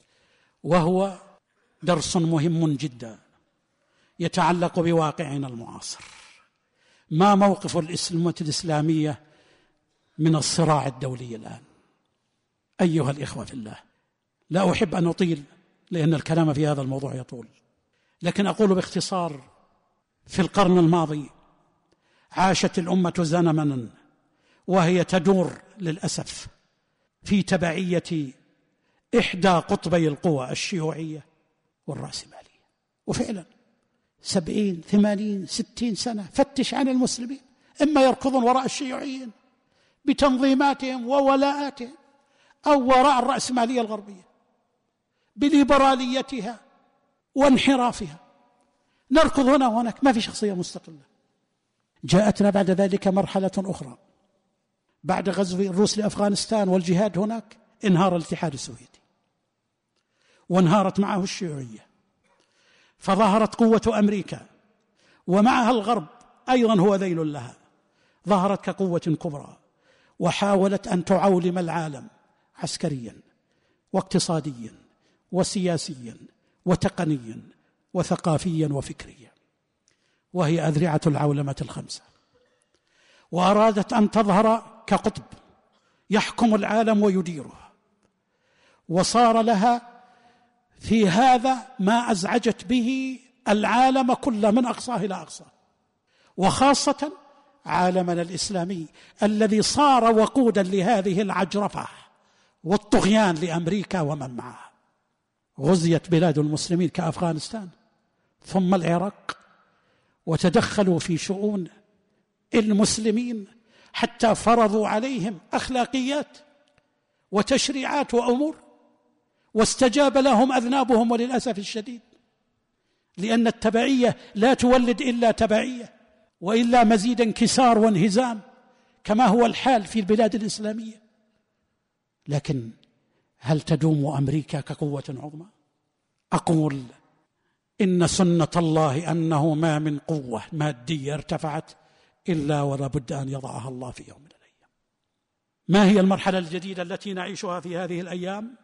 وهو درس مهم جدا يتعلق بواقعنا المعاصر. ما موقف الأمة الإسلامية من الصراع الدولي الآن؟ أيها الإخوة في الله، لا أحب أن أطيل لأن الكلام في هذا الموضوع يطول، لكن أقول باختصار: في القرن الماضي عاشت الأمة زمنا وهي تدور للأسف في تبعية إحدى قطبي القوى الشيوعية والرأسمالية. وفعلا 70 80 60 سنة فتش عن المسلمين، إما يركضون وراء الشيوعيين بتنظيماتهم وولاءاتهم، أو وراء الرأسمالية الغربية بليبراليتها وانحرافها. نركض هنا وهناك، ما في شخصية مستقلة. جاءتنا بعد ذلك مرحلة أخرى بعد غزو الروس لأفغانستان والجهاد هناك، انهار الاتحاد السوفيتي وانهارت معه الشيوعية، فظهرت قوة أمريكا ومعها الغرب أيضا هو ذيل لها، ظهرت كقوة كبرى وحاولت أن تعولم العالم عسكريا واقتصاديا وسياسيا وتقنيا وثقافيا وفكريا، وهي أذرعة العولمة الخمسة. وأرادت أن تظهر كقطب يحكم العالم ويديره، وصار لها في هذا ما أزعجت به العالم كله من أقصاه إلى أقصاه، وخاصة عالمنا الإسلامي الذي صار وقودا لهذه العجرفة والطغيان لأمريكا ومن معها. غزيت بلاد المسلمين كأفغانستان ثم العراق، وتدخلوا في شؤون المسلمين حتى فرضوا عليهم أخلاقيات وتشريعات وأمور، واستجاب لهم أذنابهم وللأسف الشديد، لأن التبعية لا تولد إلا تبعية، وإلا مزيد انكسار وانهزام كما هو الحال في البلاد الإسلامية. لكن هل تدوم أمريكا كقوة عظمى؟ أقول إن سنة الله أنه ما من قوة مادية ارتفعت إلا ولا بد أن يضعها الله في يوم من الأيام. ما هي المرحلة الجديدة التي نعيشها في هذه الأيام؟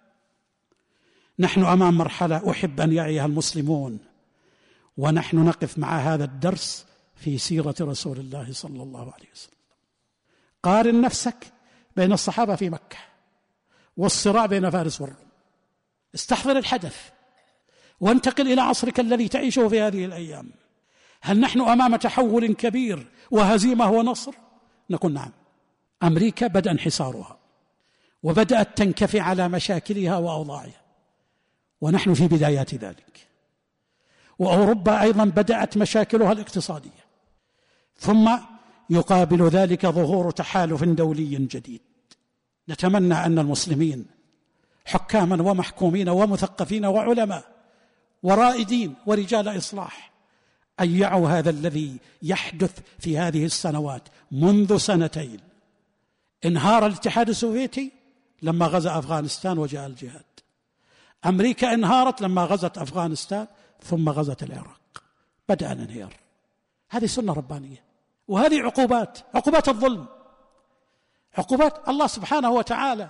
نحن أمام مرحلة أحب أن يعيها المسلمون، ونحن نقف مع هذا الدرس في سيرة رسول الله صلى الله عليه وسلم. قارن نفسك بين الصحابة في مكة والصراع بين فارس والروم، استحضر الحدث وانتقل إلى عصرك الذي تعيشه في هذه الأيام. هل نحن أمام تحول كبير وهزيمة ونصر؟ نقول نعم. أمريكا بدأ انحسارها وبدأت تنكفي على مشاكلها وأوضاعها، ونحن في بدايات ذلك. وأوروبا أيضا بدأت مشاكلها الاقتصادية، ثم يقابل ذلك ظهور تحالف دولي جديد. نتمنى أن المسلمين حكاما ومحكومين ومثقفين وعلماء ورائدين ورجال إصلاح أن يعوا هذا الذي يحدث في هذه السنوات منذ 2 انهار الاتحاد السوفيتي لما غزا أفغانستان وجاء الجهاد. أمريكا انهارت لما غزت أفغانستان ثم غزت العراق، بدأ الانهيار. هذه سنة ربانية، وهذه عقوبات الظلم، عقوبات الله سبحانه وتعالى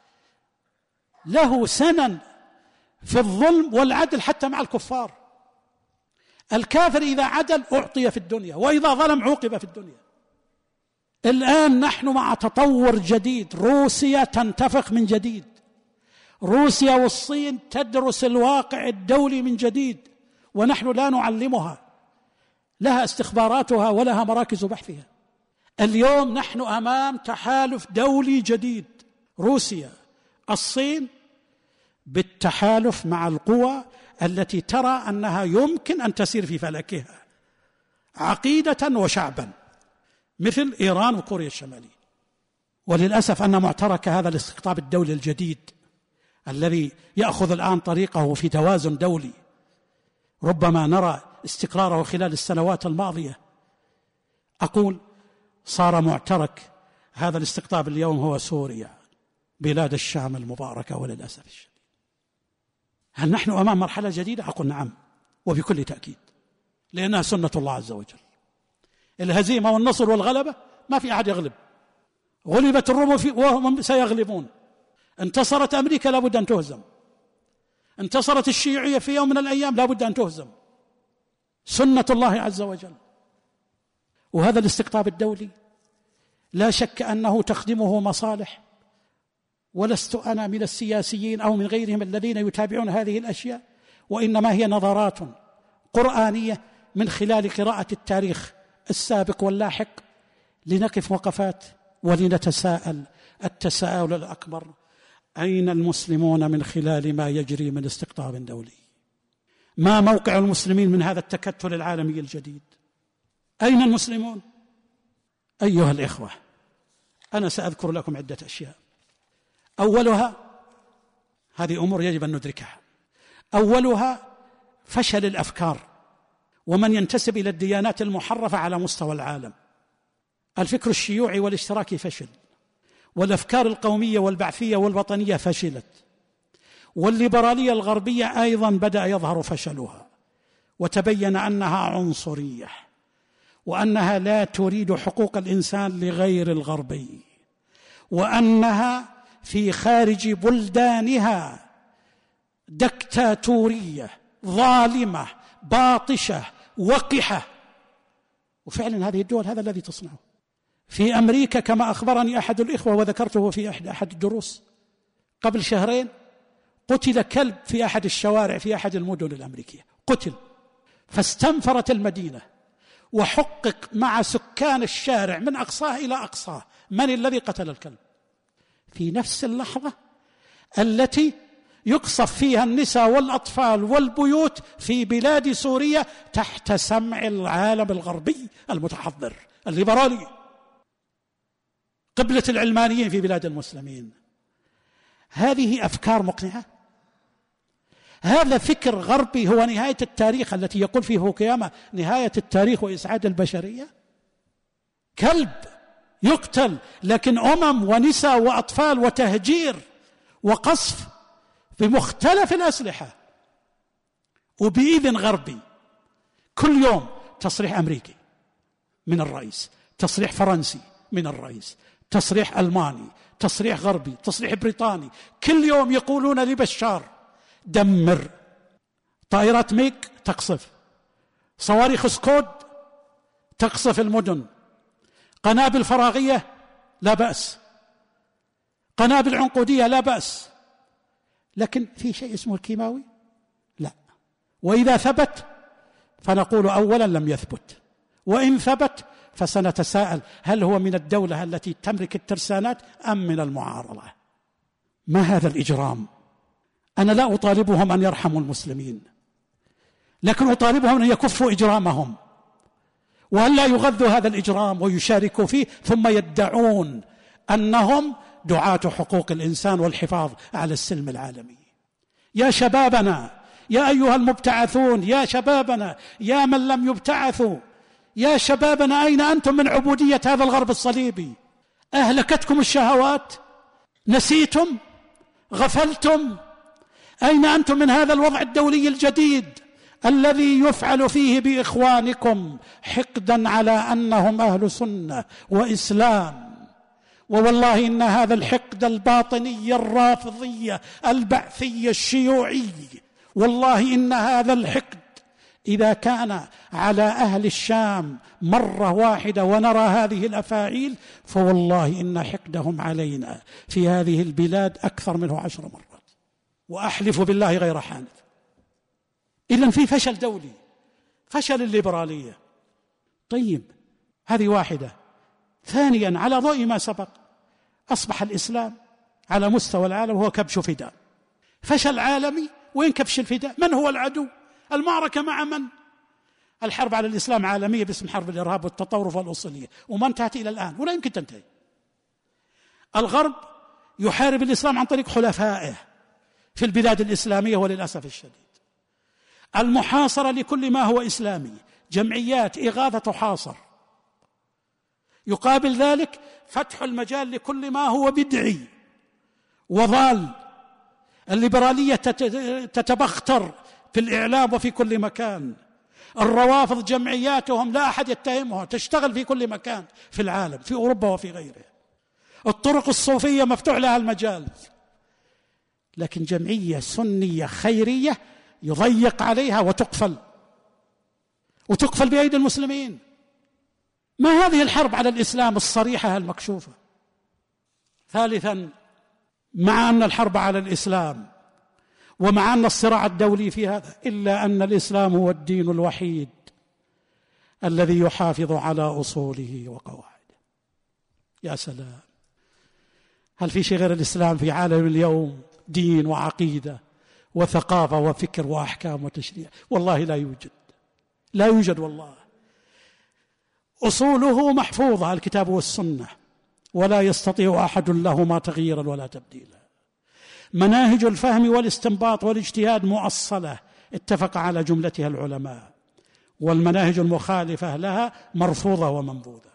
له سنن في الظلم والعدل حتى مع الكفار. الكافر إذا عدل أعطي في الدنيا، وإذا ظلم عوقب في الدنيا. الآن نحن مع تطور جديد، روسيا تنتفخ من جديد، روسيا والصين تدرس الواقع الدولي من جديد، ونحن لا نعلمها، لها استخباراتها ولها مراكز بحثها. اليوم نحن أمام تحالف دولي جديد، روسيا الصين بالتحالف مع القوى التي ترى أنها يمكن أن تسير في فلكها عقيدة وشعبا، مثل إيران وكوريا الشمالية. وللأسف أن معترك هذا الاستقطاب الدولي الجديد الذي يأخذ الآن طريقه في توازن دولي ربما نرى استقراره خلال السنوات الماضية، أقول صار معترك هذا الاستقطاب اليوم هو سوريا، بلاد الشام المباركة. وللأسف الشديد، هل نحن أمام مرحلة جديدة؟ أقول نعم وبكل تأكيد، لأنها سنة الله عز وجل. الهزيمة والنصر والغلبة، ما في أحد يغلب. غلبت الروم وهم سيغلبون. انتصرت أمريكا لابد أن تهزم، انتصرت الشيوعية في يوم من الأيام لابد أن تهزم، سنة الله عز وجل. وهذا الاستقطاب الدولي لا شك أنه تخدمه مصالح، ولست أنا من السياسيين أو من غيرهم الذين يتابعون هذه الأشياء، وإنما هي نظرات قرآنية من خلال قراءة التاريخ السابق واللاحق، لنقف وقفات ولنتساءل التساؤل الأكبر: أين المسلمون من خلال ما يجري من استقطاب دولي؟ ما موقع المسلمين من هذا التكتل العالمي الجديد؟ أين المسلمون؟ أيها الإخوة، أنا سأذكر لكم عدة أشياء. أولها، هذه أمور يجب أن ندركها، أولها فشل الأفكار ومن ينتسب إلى الديانات المحرفة على مستوى العالم. الفكر الشيوعي والاشتراكي فشل، والأفكار القومية والبعثية والوطنية فشلت، والليبرالية الغربية أيضا بدأ يظهر فشلها، وتبين أنها عنصرية، وأنها لا تريد حقوق الإنسان لغير الغربي، وأنها في خارج بلدانها دكتاتورية ظالمة باطشة وقحة. وفعلا هذه الدول هذا الذي تصنعه. في أمريكا كما أخبرني أحد الإخوة وذكرته في أحد الدروس قبل شهرين، قتل كلب في أحد الشوارع في أحد المدن الأمريكية، قتل، فاستنفرت المدينة وحقق مع سكان الشارع من أقصاه إلى أقصاه من الذي قتل الكلب، في نفس اللحظة التي يقصف فيها النساء والأطفال والبيوت في بلاد سوريا تحت سمع العالم الغربي المتحضر الليبرالي، قبلة العلمانيين في بلاد المسلمين. هذه أفكار مقنعة؟ هذا فكر غربي هو نهاية التاريخ التي يقول فيه فوكوياما نهاية التاريخ وإسعاد البشرية؟ كلب يقتل، لكن ونساء وأطفال وتهجير وقصف بمختلف الأسلحة وبإذن غربي. كل يوم تصريح أمريكي من الرئيس، تصريح فرنسي من الرئيس، تصريح ألماني، تصريح غربي، تصريح بريطاني. كل يوم يقولون لبشار دمر، طائرات ميج تقصف، صواريخ سكود تقصف المدن، قنابل فراغية لا بأس، قنابل عنقودية لا بأس، لكن في شيء اسمه الكيماوي لا. وإذا ثبت فنقول أولا لم يثبت، وإن ثبت فسنتساءل هل هو من الدولة التي تملك الترسانات أم من المعارضة؟ ما هذا الإجرام؟ أنا لا أطالبهم أن يرحموا المسلمين، لكن أطالبهم أن يكفوا إجرامهم، وأن لا يغذوا هذا الإجرام ويشاركوا فيه ثم يدعون أنهم دعاة حقوق الإنسان والحفاظ على السلم العالمي. يا شبابنا، يا أيها المبتعثون، يا شبابنا، يا من لم يبتعثوا، يا شبابنا، أين أنتم من عبودية هذا الغرب الصليبي؟ أهلكتكم الشهوات؟ نسيتم؟ غفلتم؟ أين أنتم من هذا الوضع الدولي الجديد الذي يفعل فيه بإخوانكم حقدا على أنهم أهل سنة وإسلام؟ ووالله إن هذا الحقد الباطني الرافضي البعثي الشيوعي، والله إن هذا الحقد إذا كان على أهل الشام مرة واحدة ونرى هذه الأفاعيل، فوالله إن حقدهم علينا في هذه البلاد أكثر منه 10 مرات، وأحلف بالله غير حانث. إذن في فشل دولي، فشل الليبرالية. طيب، هذه واحدة. ثانيا، على ضوء ما سبق، أصبح الإسلام على مستوى العالم هو كبش فداء. فشل عالمي. وين كبش الفداء؟ من هو العدو؟ المعركة مع من؟ الحرب على الإسلام عالمية باسم حرب الإرهاب والتطرف والأصولية، وما انتهت إلى الآن ولا يمكن تنتهي. الغرب يحارب الإسلام عن طريق حلفائه في البلاد الإسلامية، وللأسف الشديد المحاصرة لكل ما هو إسلامي، جمعيات إغاثة تحاصر. يقابل ذلك فتح المجال لكل ما هو بدعي وضال. الليبرالية تتبختر في الإعلام وفي كل مكان. الروافض جمعياتهم لا أحد يتهمها، تشتغل في كل مكان في العالم، في أوروبا وفي غيره. الطرق الصوفية مفتوح لها المجال، لكن جمعية سنية خيرية يضيق عليها وتقفل بأيدي المسلمين. ما هذه الحرب على الإسلام الصريحة المكشوفة؟ ثالثا، مع أن الحرب على الإسلام ومع أن الصراع الدولي في هذا، إلا أن الإسلام هو الدين الوحيد الذي يحافظ على أصوله وقواعده. يا سلام، هل في شيء غير الإسلام في عالم اليوم؟ دين وعقيدة وثقافة وفكر وأحكام وتشريع؟ والله لا يوجد والله. أصوله محفوظة، الكتاب والسنة، ولا يستطيع أحد لهما تغييرا ولا تبديلا. مناهج الفهم والاستنباط والاجتهاد مؤصلة اتفق على جملتها العلماء، والمناهج المخالفة لها مرفوضة ومنبوذة.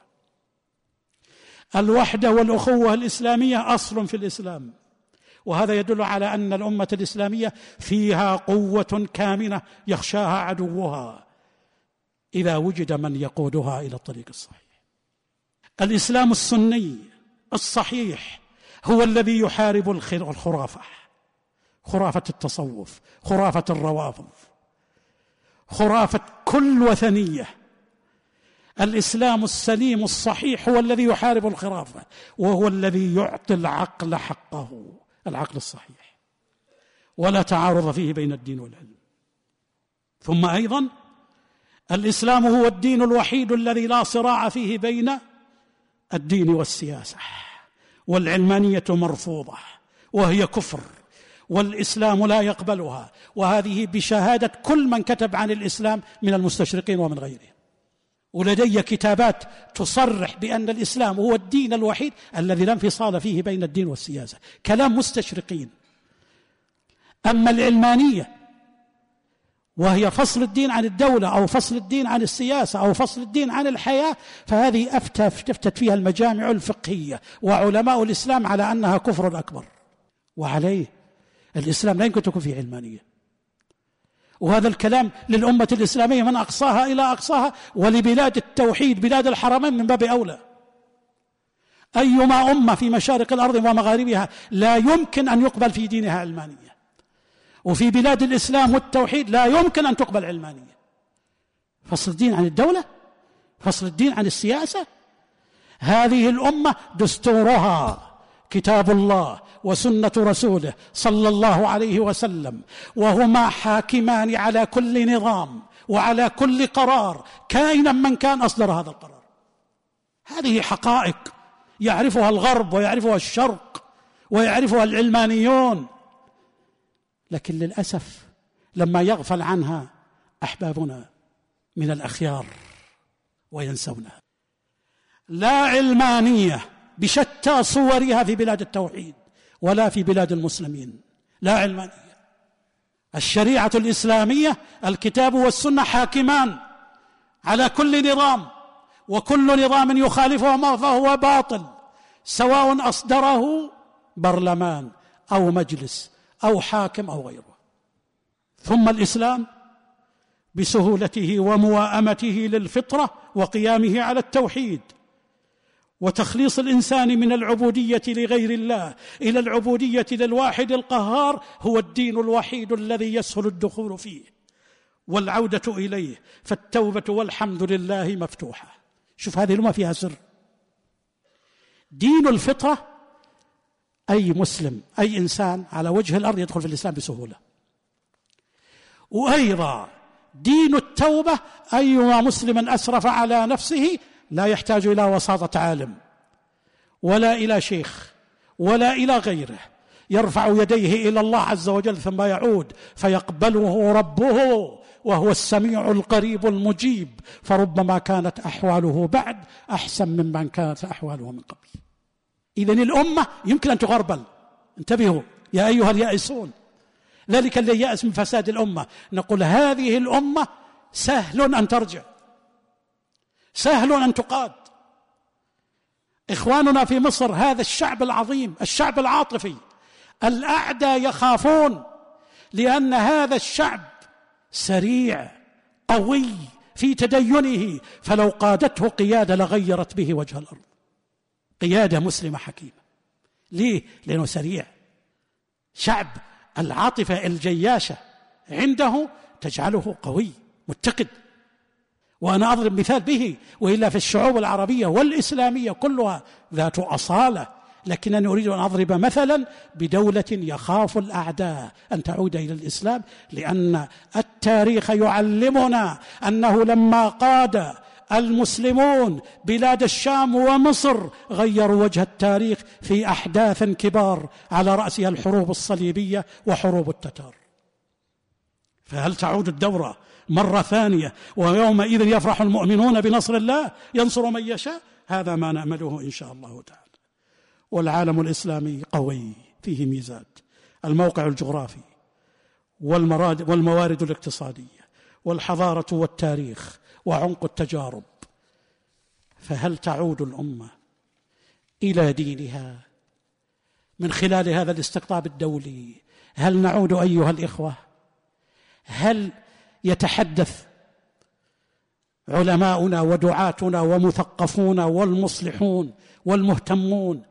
الوحدة والأخوة الإسلامية أصل في الإسلام، وهذا يدل على أن الأمة الإسلامية فيها قوة كامنة يخشاها عدوها إذا وجد من يقودها إلى الطريق الصحيح. الإسلام السني الصحيح هو الذي يحارب الخرافة، خرافة التصوف، خرافة الروافض، خرافة كل وثنية. الإسلام السليم الصحيح هو الذي يحارب الخرافة، وهو الذي يعطي العقل حقه، العقل الصحيح، ولا تعارض فيه بين الدين والعلم. ثم أيضا الإسلام هو الدين الوحيد الذي لا صراع فيه بين الدين والسياسة، والعلمانية مرفوضة وهي كفر، والإسلام لا يقبلها، وهذه بشهادة كل من كتب عن الإسلام من المستشرقين ومن غيرهم. ولدي كتابات تصرح بأن الإسلام هو الدين الوحيد الذي لا انفصال فيه بين الدين والسياسة، كلام مستشرقين. أما العلمانية وهي فصل الدين عن الدولة أو فصل الدين عن السياسة أو فصل الدين عن الحياة، فهذه افتت فيها المجامع الفقهية وعلماء الإسلام على أنها كفر أكبر، وعليه الإسلام لا يمكن تكون فيه علمانية. وهذا الكلام للأمة الإسلامية من أقصاها إلى أقصاها، ولبلاد التوحيد بلاد الحرمين من باب أولى. أيما أمة في مشارق الأرض ومغاربها لا يمكن أن يقبل في دينها علمانية، وفي بلاد الإسلام والتوحيد لا يمكن أن تقبل علمانية. فصل الدين عن الدولة، فصل الدين عن السياسة. هذه الأمة دستورها كتاب الله وسنة رسوله صلى الله عليه وسلم، وهما حاكمان على كل نظام وعلى كل قرار كائنا من كان أصدر هذا القرار. هذه حقائق يعرفها الغرب ويعرفها الشرق ويعرفها العلمانيون، لكن للأسف لما يغفل عنها أحبابنا من الأخيار وينسونها. لا علمانية بشتى صورها في بلاد التوحيد ولا في بلاد المسلمين، لا علمانية. الشريعة الإسلامية الكتاب والسنة حاكمان على كل نظام، وكل نظام يخالفهما فهو باطل، سواء أصدره برلمان أو مجلس أو حاكم أو غيره. ثم الإسلام بسهولته ومواءمته للفطرة وقيامه على التوحيد وتخليص الإنسان من العبودية لغير الله إلى العبودية للواحد القهار هو الدين الوحيد الذي يسهل الدخول فيه والعودة إليه، فالتوبة والحمد لله مفتوحة. شوف هذه الأمة فيها سر. دين الفطرة أي مسلم أي إنسان على وجه الأرض يدخل في الإسلام بسهولة. وأيضا دين التوبة أيما مسلم أسرف على نفسه لا يحتاج إلى وساطة عالم ولا إلى شيخ ولا إلى غيره، يرفع يديه إلى الله عز وجل ثم يعود فيقبله ربه وهو السميع القريب المجيب، فربما كانت أحواله بعد أحسن ممن كانت أحواله من قبل. إذن الأمة يمكن أن تغربل. انتبهوا يا أيها اليائسون، ذلك الذي يأس من فساد الأمة. نقول هذه الأمة سهل أن ترجع، سهل أن تقاد. إخواننا في مصر هذا الشعب العظيم، الشعب العاطفي، الأعداء يخافون لأن هذا الشعب سريع قوي في تدينه، فلو قادته قيادة لغيرت به وجه الأرض، قيادة مسلمة حكيمة. ليه؟ لأنه سريع. شعب العاطفة الجياشة عنده تجعله قوي متقد. وأنا أضرب مثال به، وإلا في الشعوب العربية والإسلامية كلها ذات أصالة، لكنني أريد أن أضرب مثلا بدولة يخاف الأعداء أن تعود إلى الإسلام، لأن التاريخ يعلمنا أنه لما قاد المسلمون بلاد الشام ومصر غيروا وجه التاريخ في أحداث كبار، على رأسها الحروب الصليبية وحروب التتار. فهل تعود الدورة مرة ثانية ويومئذ يفرح المؤمنون بنصر الله ينصر من يشاء؟ هذا ما نأمله إن شاء الله تعالى. والعالم الإسلامي قوي فيه ميزات: الموقع الجغرافي والموارد الاقتصادية والحضارة والتاريخ وعمق التجارب. فهل تعود الأمة إلى دينها من خلال هذا الاستقطاب الدولي؟ هل نعود أيها الإخوة؟ هل يتحدث علماؤنا ودعاتنا ومثقفون والمصلحون والمهتمون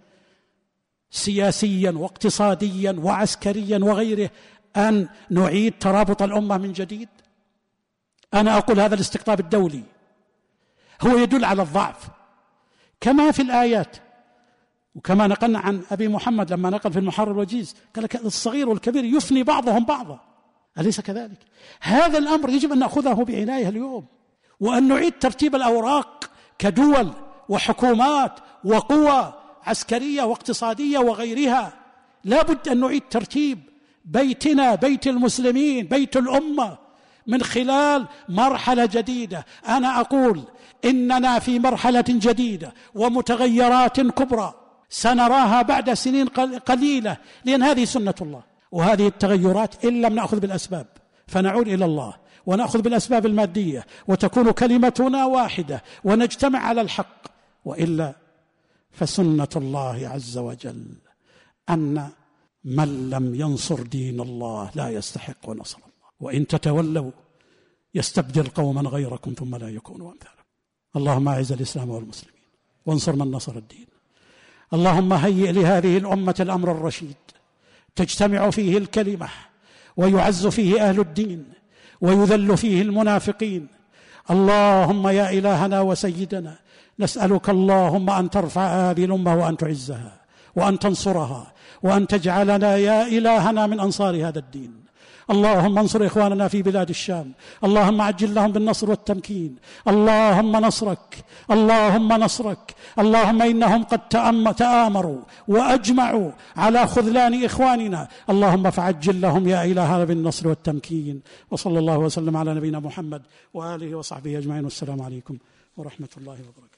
سياسيا واقتصاديا وعسكريا وغيره أن نعيد ترابط الأمة من جديد؟ أنا أقول هذا الاستقطاب الدولي هو يدل على الضعف، كما في الآيات، وكما نقلنا عن أبي محمد لما نقل في المحرر الوجيز قال الصغير والكبير يفني بعضهم بعضا، أليس كذلك؟ هذا الأمر يجب أن نأخذه بعناية اليوم، وأن نعيد ترتيب الأوراق كدول وحكومات وقوى عسكرية واقتصادية وغيرها. لا بد أن نعيد ترتيب بيتنا، بيت المسلمين، بيت الأمة، من خلال مرحلة جديدة. أنا أقول إننا في مرحلة جديدة ومتغيرات كبرى سنراها بعد سنين قليلة، لأن هذه سنة الله. وهذه التغيرات إن لم نأخذ بالأسباب فنعود إلى الله ونأخذ بالأسباب المادية وتكون كلمتنا واحدة ونجتمع على الحق، وإلا فسنة الله عز وجل أن من لم ينصر دين الله لا يستحق نصر الله، وإن تتولوا يستبدل قوما غيركم ثم لا يكونوا أمثالكم. اللهم أعز الإسلام والمسلمين وانصر من نصر الدين. اللهم هيئ لهذه الأمة الأمر الرشيد تجتمع فيه الكلمة ويعز فيه أهل الدين ويذل فيه المنافقين. اللهم يا إلهنا وسيدنا نسألك اللهم أن ترفع هذه الأمة وأن تعزها وأن تنصرها وأن تجعلنا يا إلهنا من أنصار هذا الدين. اللهم انصر إخواننا في بلاد الشام، اللهم عجل لهم بالنصر والتمكين. اللهم نصرك، اللهم نصرك، اللهم إنهم قد تآمروا وأجمعوا على خذلان إخواننا، اللهم فعجل لهم يا إلهنا بالنصر والتمكين. وصلى الله وسلم على نبينا محمد وآله وصحبه أجمعين، والسلام عليكم ورحمة الله وبركاته.